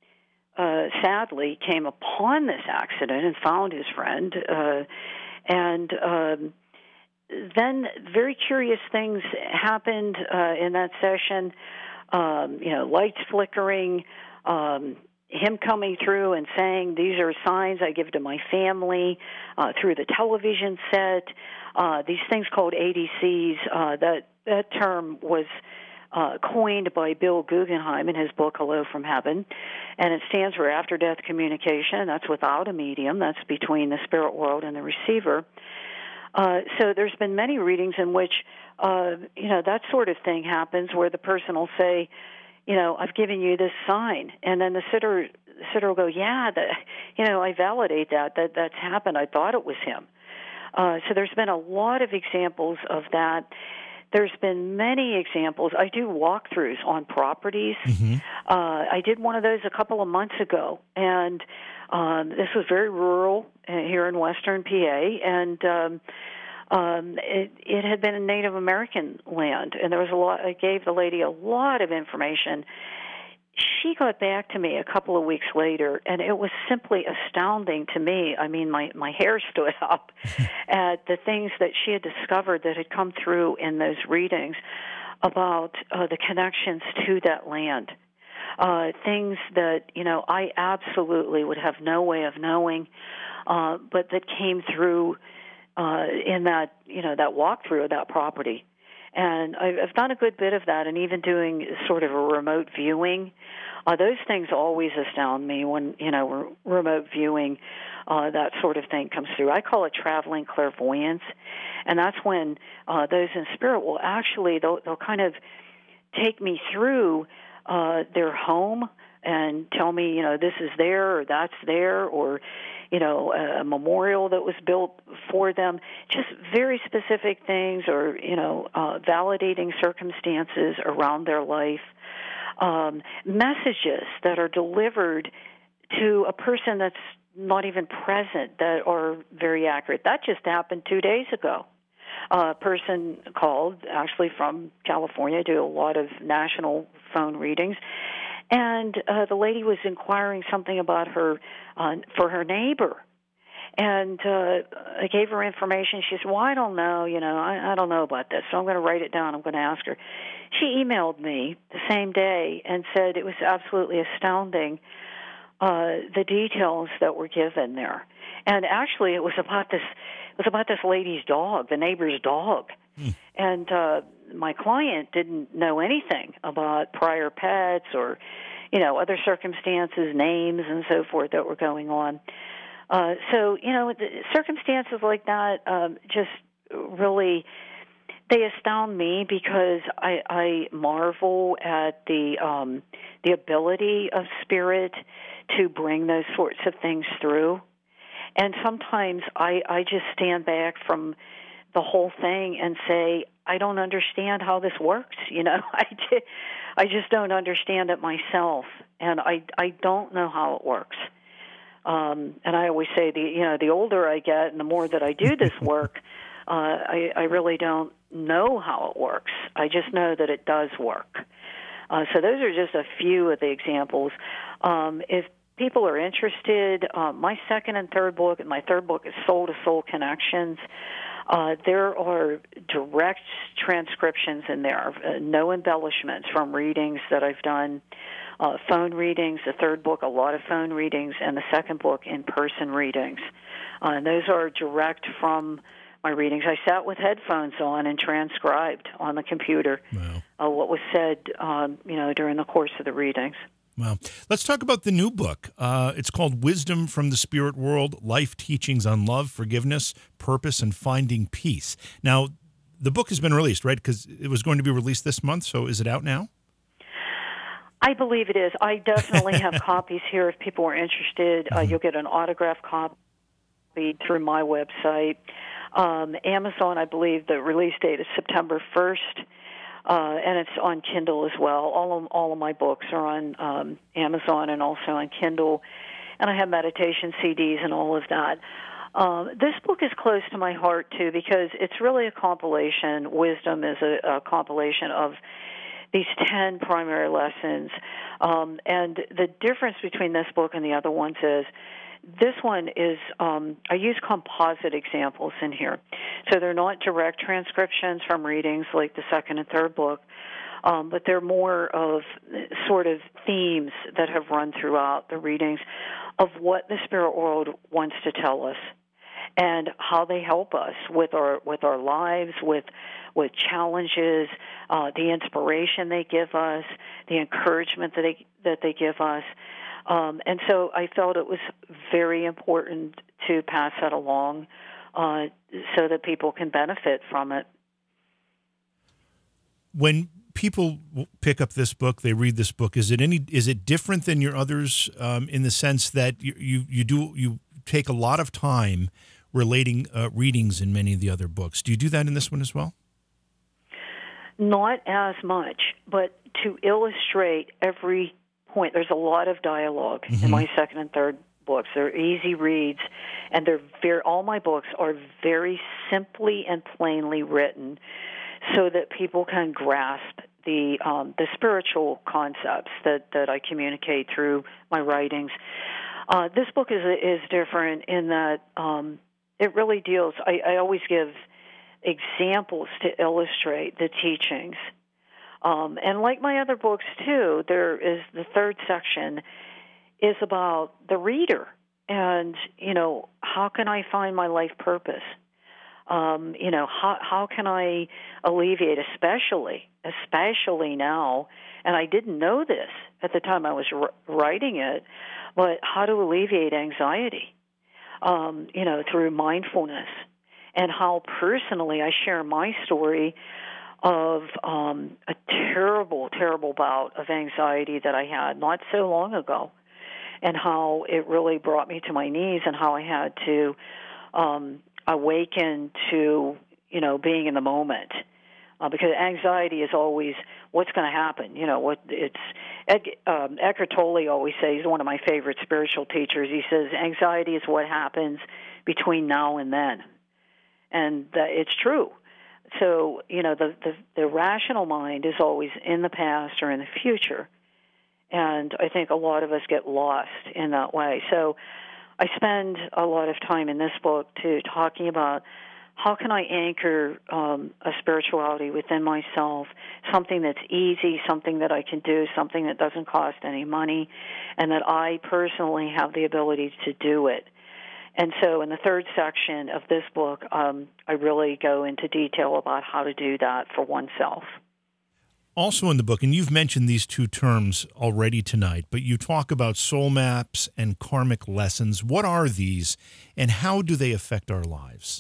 Uh, sadly came upon this accident and found his friend. Uh, and um, then very curious things happened uh, in that session. Um, you know, lights flickering, um, him coming through and saying, these are signs I give to my family uh, through the television set. Uh, these things called A D Cs, uh, that, that term was Uh, coined by Bill Guggenheim in his book, Hello from Heaven, and it stands for after-death communication. That's without a medium. That's between the spirit world and the receiver. Uh, so there's been many readings in which, uh, you know, that sort of thing happens where the person will say, you know, I've given you this sign, and then the sitter, the sitter will go, yeah, that, you know, I validate that, that that's happened. I thought it was him. Uh, so there's been a lot of examples of that. There's been many examples. I do walkthroughs on properties. Mm-hmm. Uh, I did one of those a couple of months ago, and um, this was very rural uh, here in western P A, and um, um, it, it had been a Native American land, and there was a lot. I gave the lady a lot of information. She got back to me a couple of weeks later, and it was simply astounding to me. I mean, my, my hair stood up at the things that she had discovered that had come through in those readings about uh, the connections to that land. Uh, things that, you know, I absolutely would have no way of knowing, uh, but that came through uh, in that, you know, that walkthrough of that property. And I've done a good bit of that, and even doing sort of a remote viewing. Uh, those things always astound me when, you know, we're remote viewing uh, that sort of thing comes through. I call it traveling clairvoyance, and that's when uh, those in spirit will actually, they'll, they'll kind of take me through uh, their home and tell me, you know, this is there or that's there, or, you know, a memorial that was built for them, just very specific things, or, you know, uh, validating circumstances around their life, um, messages that are delivered to a person that's not even present that are very accurate. That just happened two days ago. A person called, actually from California, do a lot of national phone readings, and uh, the lady was inquiring something about her, uh, for her neighbor. And uh, I gave her information. She said, well, I don't know, you know, I, I don't know about this, so I'm going to write it down. I'm going to ask her. She emailed me the same day and said it was absolutely astounding, uh, the details that were given there. And actually it was about this, it was about this lady's dog, the neighbor's dog. Hmm. And uh, my client didn't know anything about prior pets or, you know, other circumstances, names, and so forth that were going on. Uh, so, you know, the circumstances like that um, just really, they astound me, because I, I marvel at the um, the ability of spirit to bring those sorts of things through. And sometimes I, I just stand back from the whole thing and say, I don't understand how this works. You know, I, I just don't understand it myself, and I, I don't know how it works. Um, and I always say, the you know, the older I get and the more that I do this work, uh, I, I really don't know how it works. I just know that it does work. Uh, so those are just a few of the examples. Um, if people are interested, uh, my second and third book, and my third book is Soul to Soul Connections. Uh, there are direct transcriptions in there, uh, no embellishments from readings that I've done, uh, phone readings, the third book, a lot of phone readings, and the second book, in-person readings. Uh, and those are direct from my readings. I sat with headphones on and transcribed on the computer wow. uh, what was said, um, you know, during the course of the readings. Wow. Let's talk about the new book. Uh, it's called Wisdom from the Spirit World, Life Teachings on Love, Forgiveness, Purpose, and Finding Peace. Now, the book has been released, right? Because it was going to be released this month, so is it out now? I believe it is. I definitely have copies here if people are interested. Mm-hmm. Uh, you'll get an autographed copy through my website. Um, Amazon, I believe the release date is September first. Uh, and it's on Kindle as well. All of, all of my books are on um, Amazon and also on Kindle. And I have meditation C Ds and all of that. Um, this book is close to my heart, too, because it's really a compilation. Wisdom is a, a compilation of these ten primary lessons. Um, and the difference between this book and the other ones is this one is, um, I use composite examples in here. So they're not direct transcriptions from readings like the second and third book, um, but they're more of sort of themes that have run throughout the readings of what the spirit world wants to tell us and how they help us with our with our lives, with with challenges, uh, the inspiration they give us, the encouragement that they that they give us. Um, and so I felt it was very important to pass that along uh, so that people can benefit from it. When people pick up this book, they read this book, is it any is it different than your others um, in the sense that you, you you do you take a lot of time relating uh, readings in many of the other books? Do you do that in this one as well? Not as much, but to illustrate every point, there's a lot of dialogue mm-hmm. in my second and third books. They're easy reads, and they're very, all my books are very simply and plainly written so that people can grasp the um, the spiritual concepts that, that I communicate through my writings. Uh, this book is is different in that um, it really deals, I, I always give examples to illustrate the teachings. Um, and like my other books, too, there is the third section is about the reader and, you know, how can I find my life purpose? Um, you know, how, how can I alleviate, especially, especially now, and I didn't know this at the time I was r- writing it, but how to alleviate anxiety. um, you know, through mindfulness, and how personally I share my story of um, a terrible, terrible bout of anxiety that I had not so long ago, and how it really brought me to my knees, and how I had to um, awaken to, you know, being in the moment. Uh, because anxiety is always what's going to happen. You know, what it's Ed, um, Eckhart Tolle always says, he's one of my favorite spiritual teachers. He says anxiety is what happens between now and then, and that it's true. So, you know, the, the the rational mind is always in the past or in the future, and I think a lot of us get lost in that way. So, I spend a lot of time in this book too talking about how can I anchor um, a spirituality within myself, something that's easy, something that I can do, something that doesn't cost any money, and that I personally have the ability to do it. And so in the third section of this book, um, I really go into detail about how to do that for oneself. Also in the book, and you've mentioned these two terms already tonight, but you talk about soul maps and karmic lessons. What are these, and how do they affect our lives?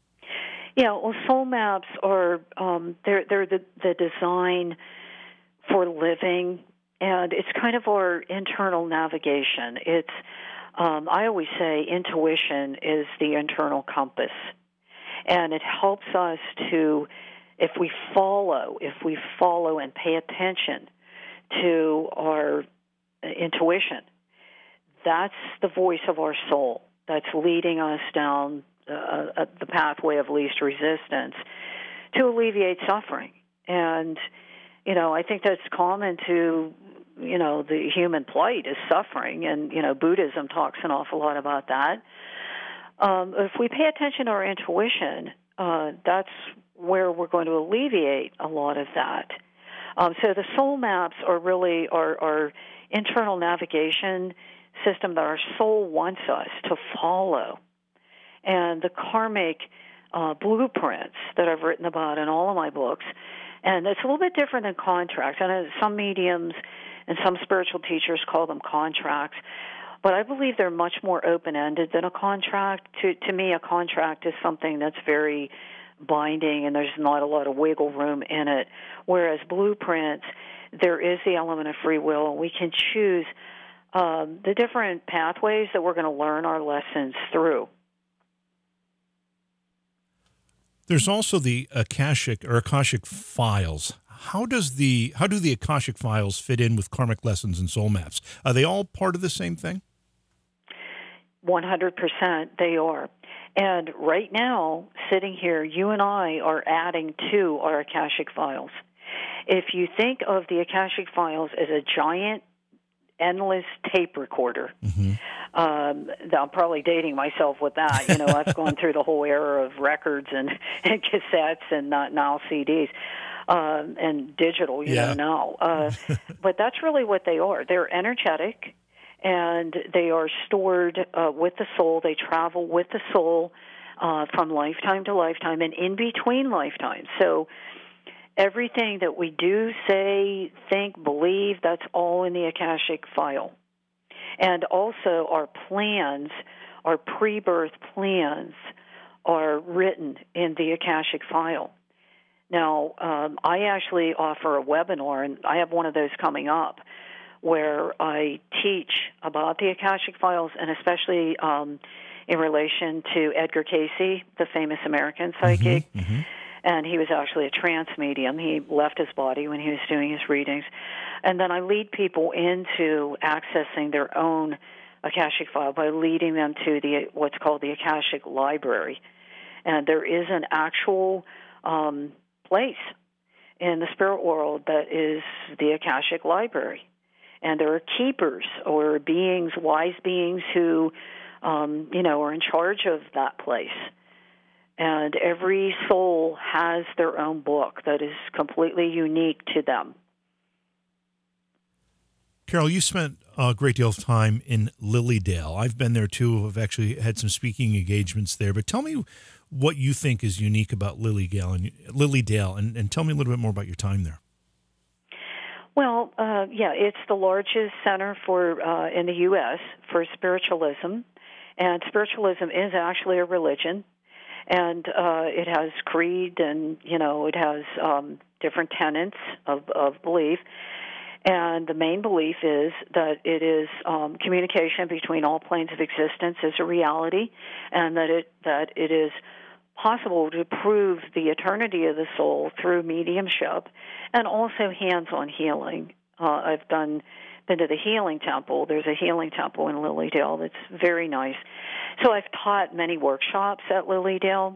Yeah, well, soul maps are um, they're they're the, the design for living, and it's kind of our internal navigation. It's um, I always say intuition is the internal compass, and it helps us to, if we follow, if we follow and pay attention to our intuition, that's the voice of our soul that's leading us down Uh, the pathway of least resistance to alleviate suffering. And, you know, I think that's common to, you know, the human plight is suffering. And, you know, Buddhism talks an awful lot about that. Um, if we pay attention to our intuition, uh, that's where we're going to alleviate a lot of that. Um, so the soul maps are really our, our internal navigation system that our soul wants us to follow. And the karmic uh, blueprints that I've written about in all of my books. And it's a little bit different than contracts. I know some mediums and some spiritual teachers call them contracts, but I believe they're much more open-ended than a contract. To, to me, a contract is something that's very binding and there's not a lot of wiggle room in it, whereas blueprints, there is the element of free will, and we can choose um, the different pathways that we're going to learn our lessons through. There's also the Akashic or Akashic files. How does the how do the Akashic files fit in with karmic lessons and soul maps? Are they all part of the same thing? one hundred percent they are. And right now, sitting here, you and I are adding to our Akashic files. If you think of the Akashic files as a giant, endless tape recorder, mm-hmm. um, I'm probably dating myself with that. You know, I've gone through the whole era of records and, and cassettes and not now C Ds uh, and digital, you yeah. know, now. Uh, but that's really what they are. They're energetic, and they are stored uh, with the soul. They travel with the soul uh, from lifetime to lifetime and in between lifetimes. So everything that we do, say, think, believe, that's all in the Akashic file. And also our plans, our pre-birth plans, are written in the Akashic file. Now, um, I actually offer a webinar, and I have one of those coming up, where I teach about the Akashic files, and especially um, in relation to Edgar Cayce, the famous American psychic. Mm-hmm, mm-hmm. And he was actually a trance medium. He left his body when he was doing his readings. And then I lead people into accessing their own Akashic file by leading them to the what's called the Akashic Library. And there is an actual um, place in the spirit world that is the Akashic Library. And there are keepers or beings, wise beings who, um, you know, are in charge of that place. And every soul has their own book that is completely unique to them. Carol, you spent a great deal of time in Lilydale. I've been there too. I've actually had some speaking engagements there. But tell me what you think is unique about Lilydale and Lilydale, and, and tell me a little bit more about your time there. Well, uh, yeah, it's the largest center for uh, in the U S for spiritualism. And spiritualism is actually a religion, and uh, it has creed, and you know it has um, different tenets of, of belief. And the main belief is that it is um, communication between all planes of existence is a reality, and that it that it is possible to prove the eternity of the soul through mediumship, and also hands-on healing. Uh, I've done been to the Healing Temple. There's a Healing Temple in Lilydale that's very nice. So I've taught many workshops at Lilydale,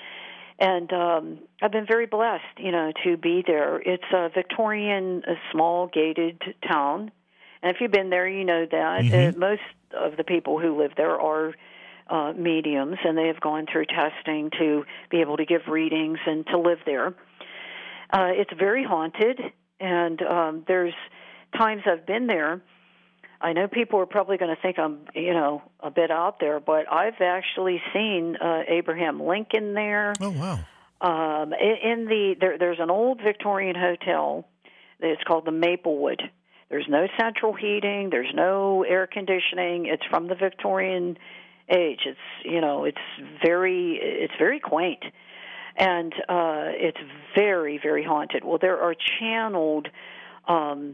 and um, I've been very blessed, you know, to be there. It's a Victorian, a small gated town, and if you've been there, you know that Mm-hmm. uh, most of the people who live there are uh, mediums, and they have gone through testing to be able to give readings and to live there. Uh, it's very haunted, and um, there's times I've been there. I know people are probably going to think I'm, you know, a bit out there, but I've actually seen uh, Abraham Lincoln there. Oh, wow. Um, in, in the there, there's an old Victorian hotel. It's called the Maplewood. There's no central heating. There's no air conditioning. It's from the Victorian age. It's you know, it's very it's very quaint, and uh, it's very very haunted. Well, there are channeled Um,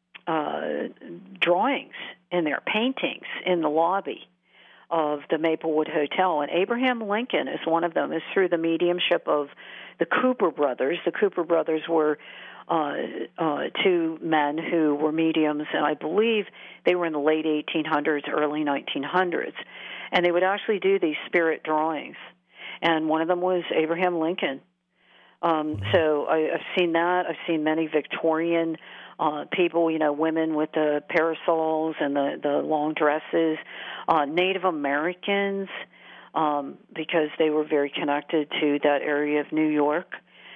Uh, drawings in there, paintings in the lobby of the Maplewood Hotel, and Abraham Lincoln is one of them. Is through the mediumship of the Cooper brothers. The Cooper brothers were uh, uh, two men who were mediums, and I believe they were in the late eighteen hundreds, early nineteen hundreds, and they would actually do these spirit drawings, and one of them was Abraham Lincoln. Um, so I, I've seen that. I've seen many Victorian uh, people, you know, women with the parasols and the, the long dresses, uh, Native Americans, um, because they were very connected to that area of New York.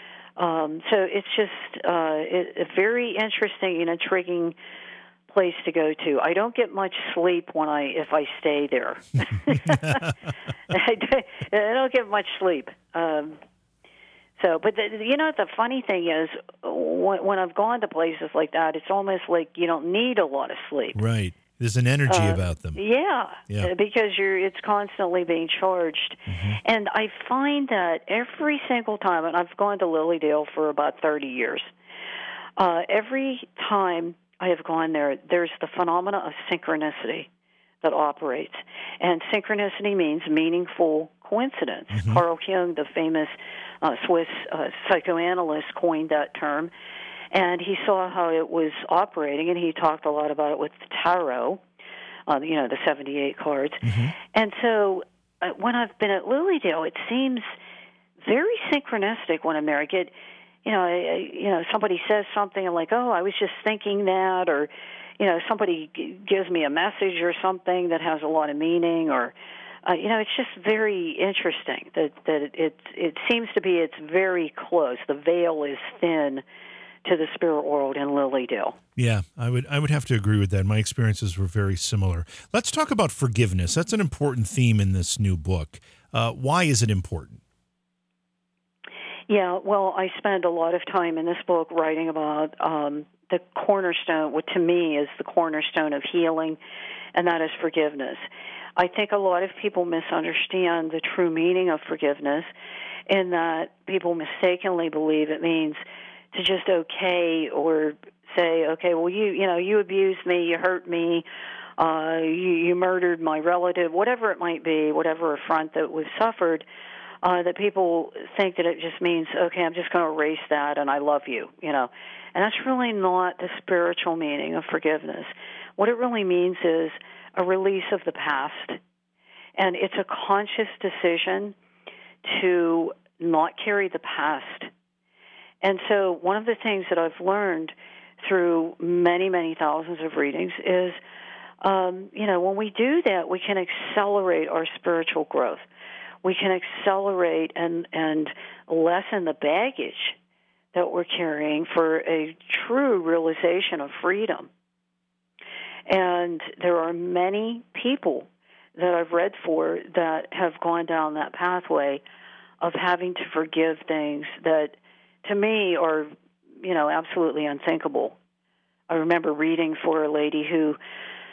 Um, so it's just uh, it, a very interesting and intriguing place to go to. I don't get much sleep when I if I stay there. I don't get much sleep. Um, So, but the, you know, the funny thing is, when, when I've gone to places like that, it's almost like you don't need a lot of sleep. Right. There's an energy Uh, about them. Yeah, Yeah. uh, because you're it's constantly being charged. Mm-hmm. And I find that every single time, and I've gone to Lilydale for about thirty years, uh, every time I have gone there, there's the phenomena of synchronicity that operates. And synchronicity means meaningful coincidence. Mm-hmm. Carl Jung, the famous uh, Swiss uh, psychoanalyst, coined that term. And he saw how it was operating, and he talked a lot about it with the tarot, uh, you know, the seventy-eight cards. Mm-hmm. And so uh, when I've been at Lilydale, it seems very synchronistic when I'm there. I get, you know, I, I, you know, somebody says something, I'm like, oh, I was just thinking that, or, you know, somebody g- gives me a message or something that has a lot of meaning, or, uh, you know, it's just very interesting that, that it, it, it seems to be it's very close. The veil is thin to the spirit world in Lilydale. Yeah, I would I would have to agree with that. My experiences were very similar. Let's talk about forgiveness. That's an important theme in this new book. Uh, why is it important? Yeah, well, I spend a lot of time in this book writing about um, the cornerstone, what to me is the cornerstone of healing, and that is forgiveness. I think a lot of people misunderstand the true meaning of forgiveness in that people mistakenly believe it means to just okay or say, okay, well, you you know, you abused me, you hurt me, uh, you, you murdered my relative, whatever it might be, whatever affront that was suffered, uh, that people think that it just means, okay, I'm just going to erase that and I love you, you know. And that's really not the spiritual meaning of forgiveness. What it really means is a release of the past. And it's a conscious decision to not carry the past. And so one of the things that I've learned through many, many thousands of readings is, um, you know, when we do that, we can accelerate our spiritual growth. We can accelerate and, and lessen the baggage that we're carrying for a true realization of freedom. And there are many people that I've read for that have gone down that pathway of having to forgive things that to me are, you know, absolutely unthinkable. I remember reading for a lady who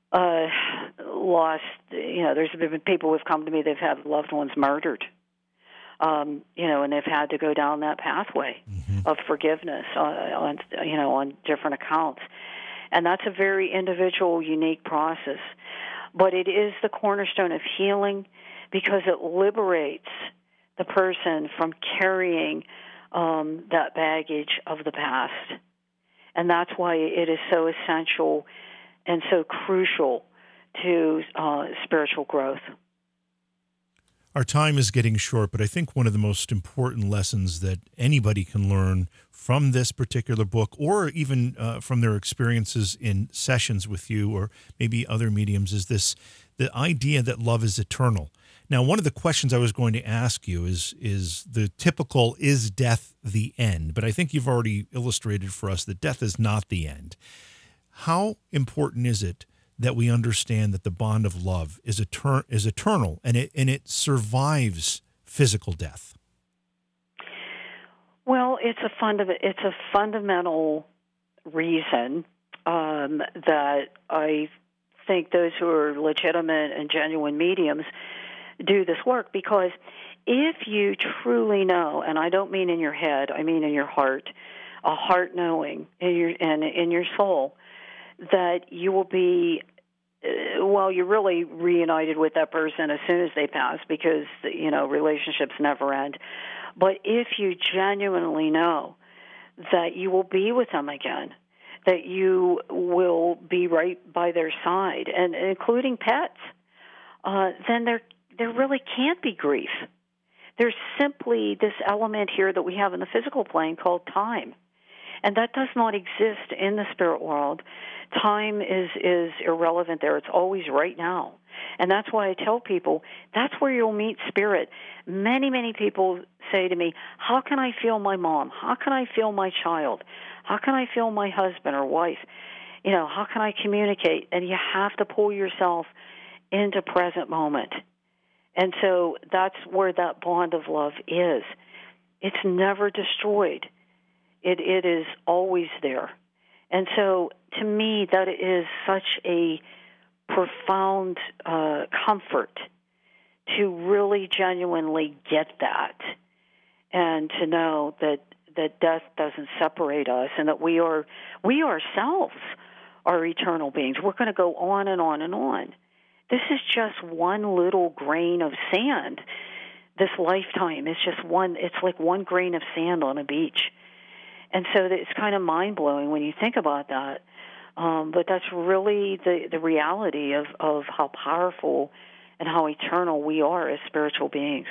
uh, lost, you know, there's been people who've come to me, they've had loved ones murdered, um, you know, and they've had to go down that pathway mm-hmm. of forgiveness on, on, you know, on different accounts. And that's a very individual, unique process. But it is the cornerstone of healing because it liberates the person from carrying um, that baggage of the past. And that's why it is so essential and so crucial to uh, spiritual growth. Our time is getting short, but I think one of the most important lessons that anybody can learn from this particular book, or even uh, from their experiences in sessions with you or maybe other mediums, is this the idea that love is eternal. Now, one of the questions I was going to ask you is, is the typical, is death the end? But I think you've already illustrated for us that death is not the end. How important is it that we understand that the bond of love is etern- is eternal and it and it survives physical death? Well, it's a funda- it's a fundamental reason um, that I think those who are legitimate and genuine mediums do this work, because if you truly know, and I don't mean in your head, I mean in your heart, a heart knowing in your and in your soul, that you will be, uh, well, you're really reunited with that person as soon as they pass, because, you know, relationships never end. But if you genuinely know that you will be with them again, that you will be right by their side, and including pets, uh, then there there really can't be grief. There's simply this element here that we have in the physical plane called time. And that does not exist in the spirit world. Time is, is irrelevant there. It's always right now. And that's why I tell people, that's where you'll meet spirit. Many, many people say to me, how can I feel my mom? How can I feel my child? How can I feel my husband or wife? You know, how can I communicate? And you have to pull yourself into present moment. And so that's where that bond of love is. It's never destroyed. It it is always there. And so to me, that is such a profound uh, comfort to really genuinely get that, and to know that, that death doesn't separate us, and that we are we ourselves are eternal beings. We're going to go on and on and on. This is just one little grain of sand. This lifetime is just one, it's like one grain of sand on a beach. And so it's kind of mind-blowing when you think about that. Um, but that's really the, the reality of, of how powerful and how eternal we are as spiritual beings.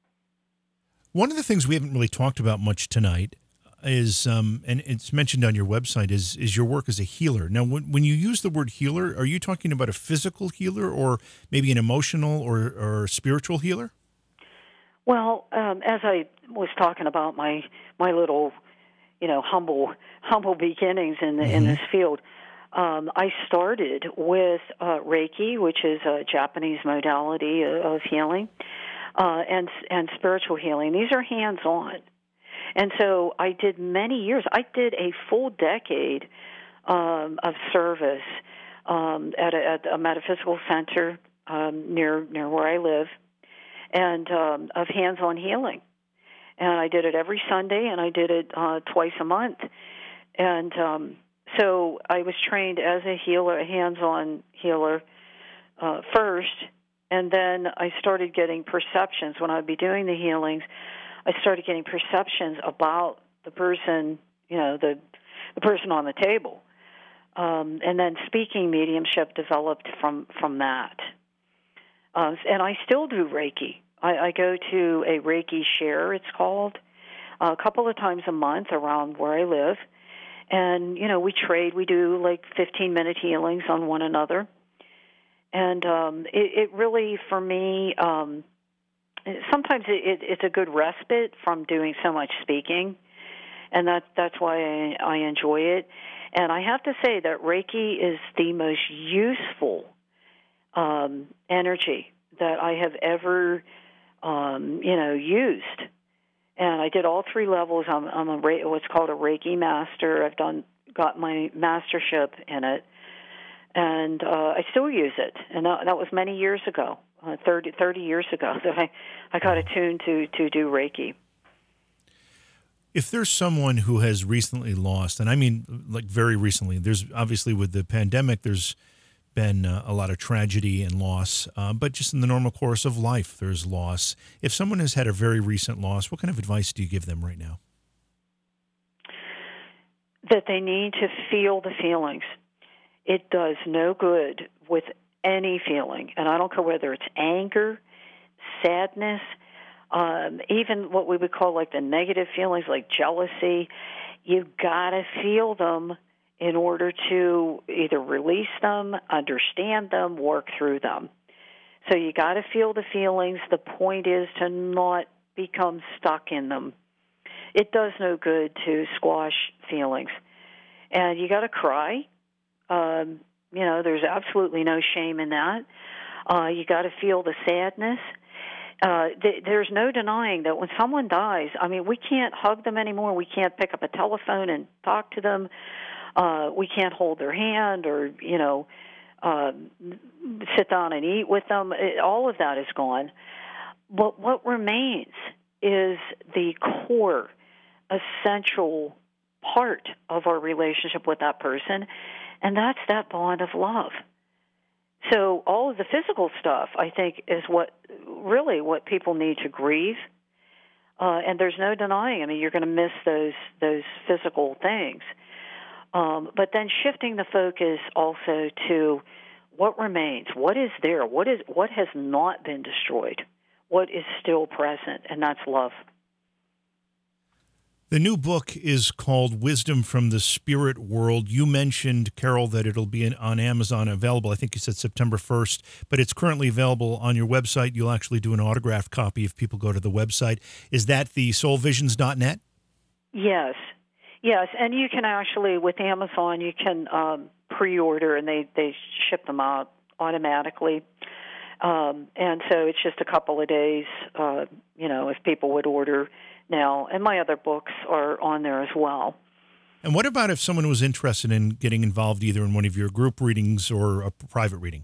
One of the things we haven't really talked about much tonight is, um, and it's mentioned on your website, is is your work as a healer. Now, when, when you use the word healer, are you talking about a physical healer or maybe an emotional or, or spiritual healer? Well, um, as I was talking about my my little, you know, humble humble beginnings in the, mm-hmm. in this field, um, I started with uh, Reiki, which is a Japanese modality of healing, uh, and and spiritual healing. These are hands-on. And so I did many years. I did a full decade um, of service um, at, a, at a metaphysical center um, near near where I live, and um, of hands-on healing. And I did it every Sunday, and I did it uh, twice a month. And um, so I was trained as a healer, a hands-on healer uh, first, and then I started getting perceptions when I would be doing the healings. I started getting perceptions about the person, you know, the the person on the table. Um, and then speaking mediumship developed from, from that. Uh, and I still do Reiki. I, I go to a Reiki share, it's called, a couple of times a month around where I live. And, you know, we trade. We do like fifteen-minute healings on one another. And um, it, it really, for me... Um, Sometimes it, it, it's a good respite from doing so much speaking, and that, that's why I, I enjoy it. And I have to say that Reiki is the most useful um, energy that I have ever, um, you know, used. And I did all three levels. I'm, I'm a what's called a Reiki master. I've done got my mastership in it. and uh, I still use it. And that, that was many years ago, uh, thirty, thirty years ago, that I, I got attuned to, to do Reiki. If there's someone who has recently lost, and I mean like very recently, there's obviously with the pandemic, there's been uh, a lot of tragedy and loss, uh, but just in the normal course of life, there's loss. If someone has had a very recent loss, what kind of advice do you give them right now? That they need to feel the feelings. It does no good with any feeling, and I don't care whether it's anger, sadness, Um, even what we would call like the negative feelings like jealousy. You've got to feel them in order to either release them, understand them, work through them. So you got to feel the feelings. The point is to not become stuck in them. It does no good to squash feelings. And you got to cry. Um, you know, there's absolutely no shame in that. Uh, you got to feel the sadness. Uh, th- there's no denying that when someone dies, I mean, we can't hug them anymore. We can't pick up a telephone and talk to them. Uh, we can't hold their hand or, you know, uh, sit down and eat with them. It, all of that is gone. But what remains is the core, essential part of our relationship with that person, and that's that bond of love. So all of the physical stuff, I think, is what really what people need to grieve. Uh, and there's no denying. I mean, you're going to miss those those physical things. Um, but then shifting the focus also to what remains, what is there, what is what has not been destroyed, what is still present, and that's love. The new book is called Wisdom from the Spirit World. You mentioned, Carol, that it'll be in, on Amazon available. I think you said September first, but it's currently available on your website. You'll actually do an autographed copy if people go to the website. Is that the soul visions dot net? Yes. Yes, and you can actually, with Amazon, you can um, pre-order, and they, they ship them out automatically. Um, and so it's just a couple of days, uh, you know, if people would order now, and my other books are on there as well. And what about if someone was interested in getting involved either in one of your group readings or a private reading?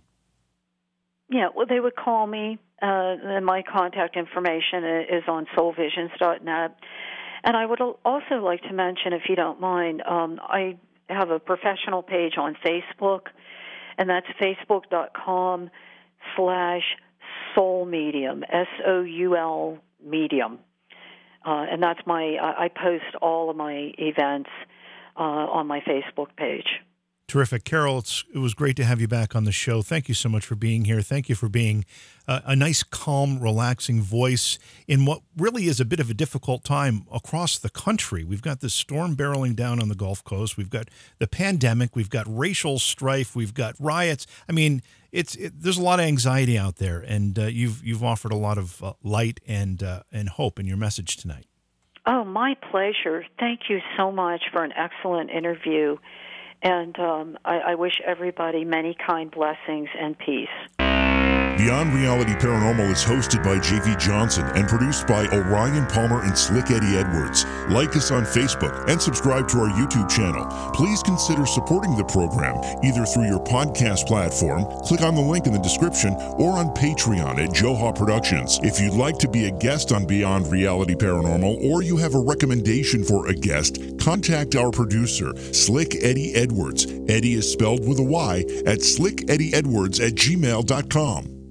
Yeah, well, they would call me, uh, and my contact information is on soul visions dot net. And I would also like to mention, if you don't mind, um, I have a professional page on Facebook, and that's facebook.com slash soul medium, S O U L medium. Uh, and that's my, I, I post all of my events uh, on my Facebook page. Terrific. Carol, it's, it was great to have you back on the show. Thank you so much for being here. Thank you for being uh, a nice, calm, relaxing voice in what really is a bit of a difficult time across the country. We've got this storm barreling down on the Gulf Coast. We've got the pandemic. We've got racial strife. We've got riots. I mean, it's it, there's a lot of anxiety out there, and uh, you've you've offered a lot of uh, light and uh, and hope in your message tonight. Oh, my pleasure. Thank you so much for an excellent interview. And um, I, I wish everybody many kind blessings and peace. Beyond Reality Paranormal is hosted by J V Johnson and produced by Orion Palmer and Slick Eddie Edwards. Like us on Facebook and subscribe to our YouTube channel. Please consider supporting the program either through your podcast platform, click on the link in the description, or on Patreon at Joha Productions. If you'd like to be a guest on Beyond Reality Paranormal, or you have a recommendation for a guest, contact our producer, Slick Eddie Edwards. Eddie is spelled with a Y at slick eddie edwards at gmail dot com.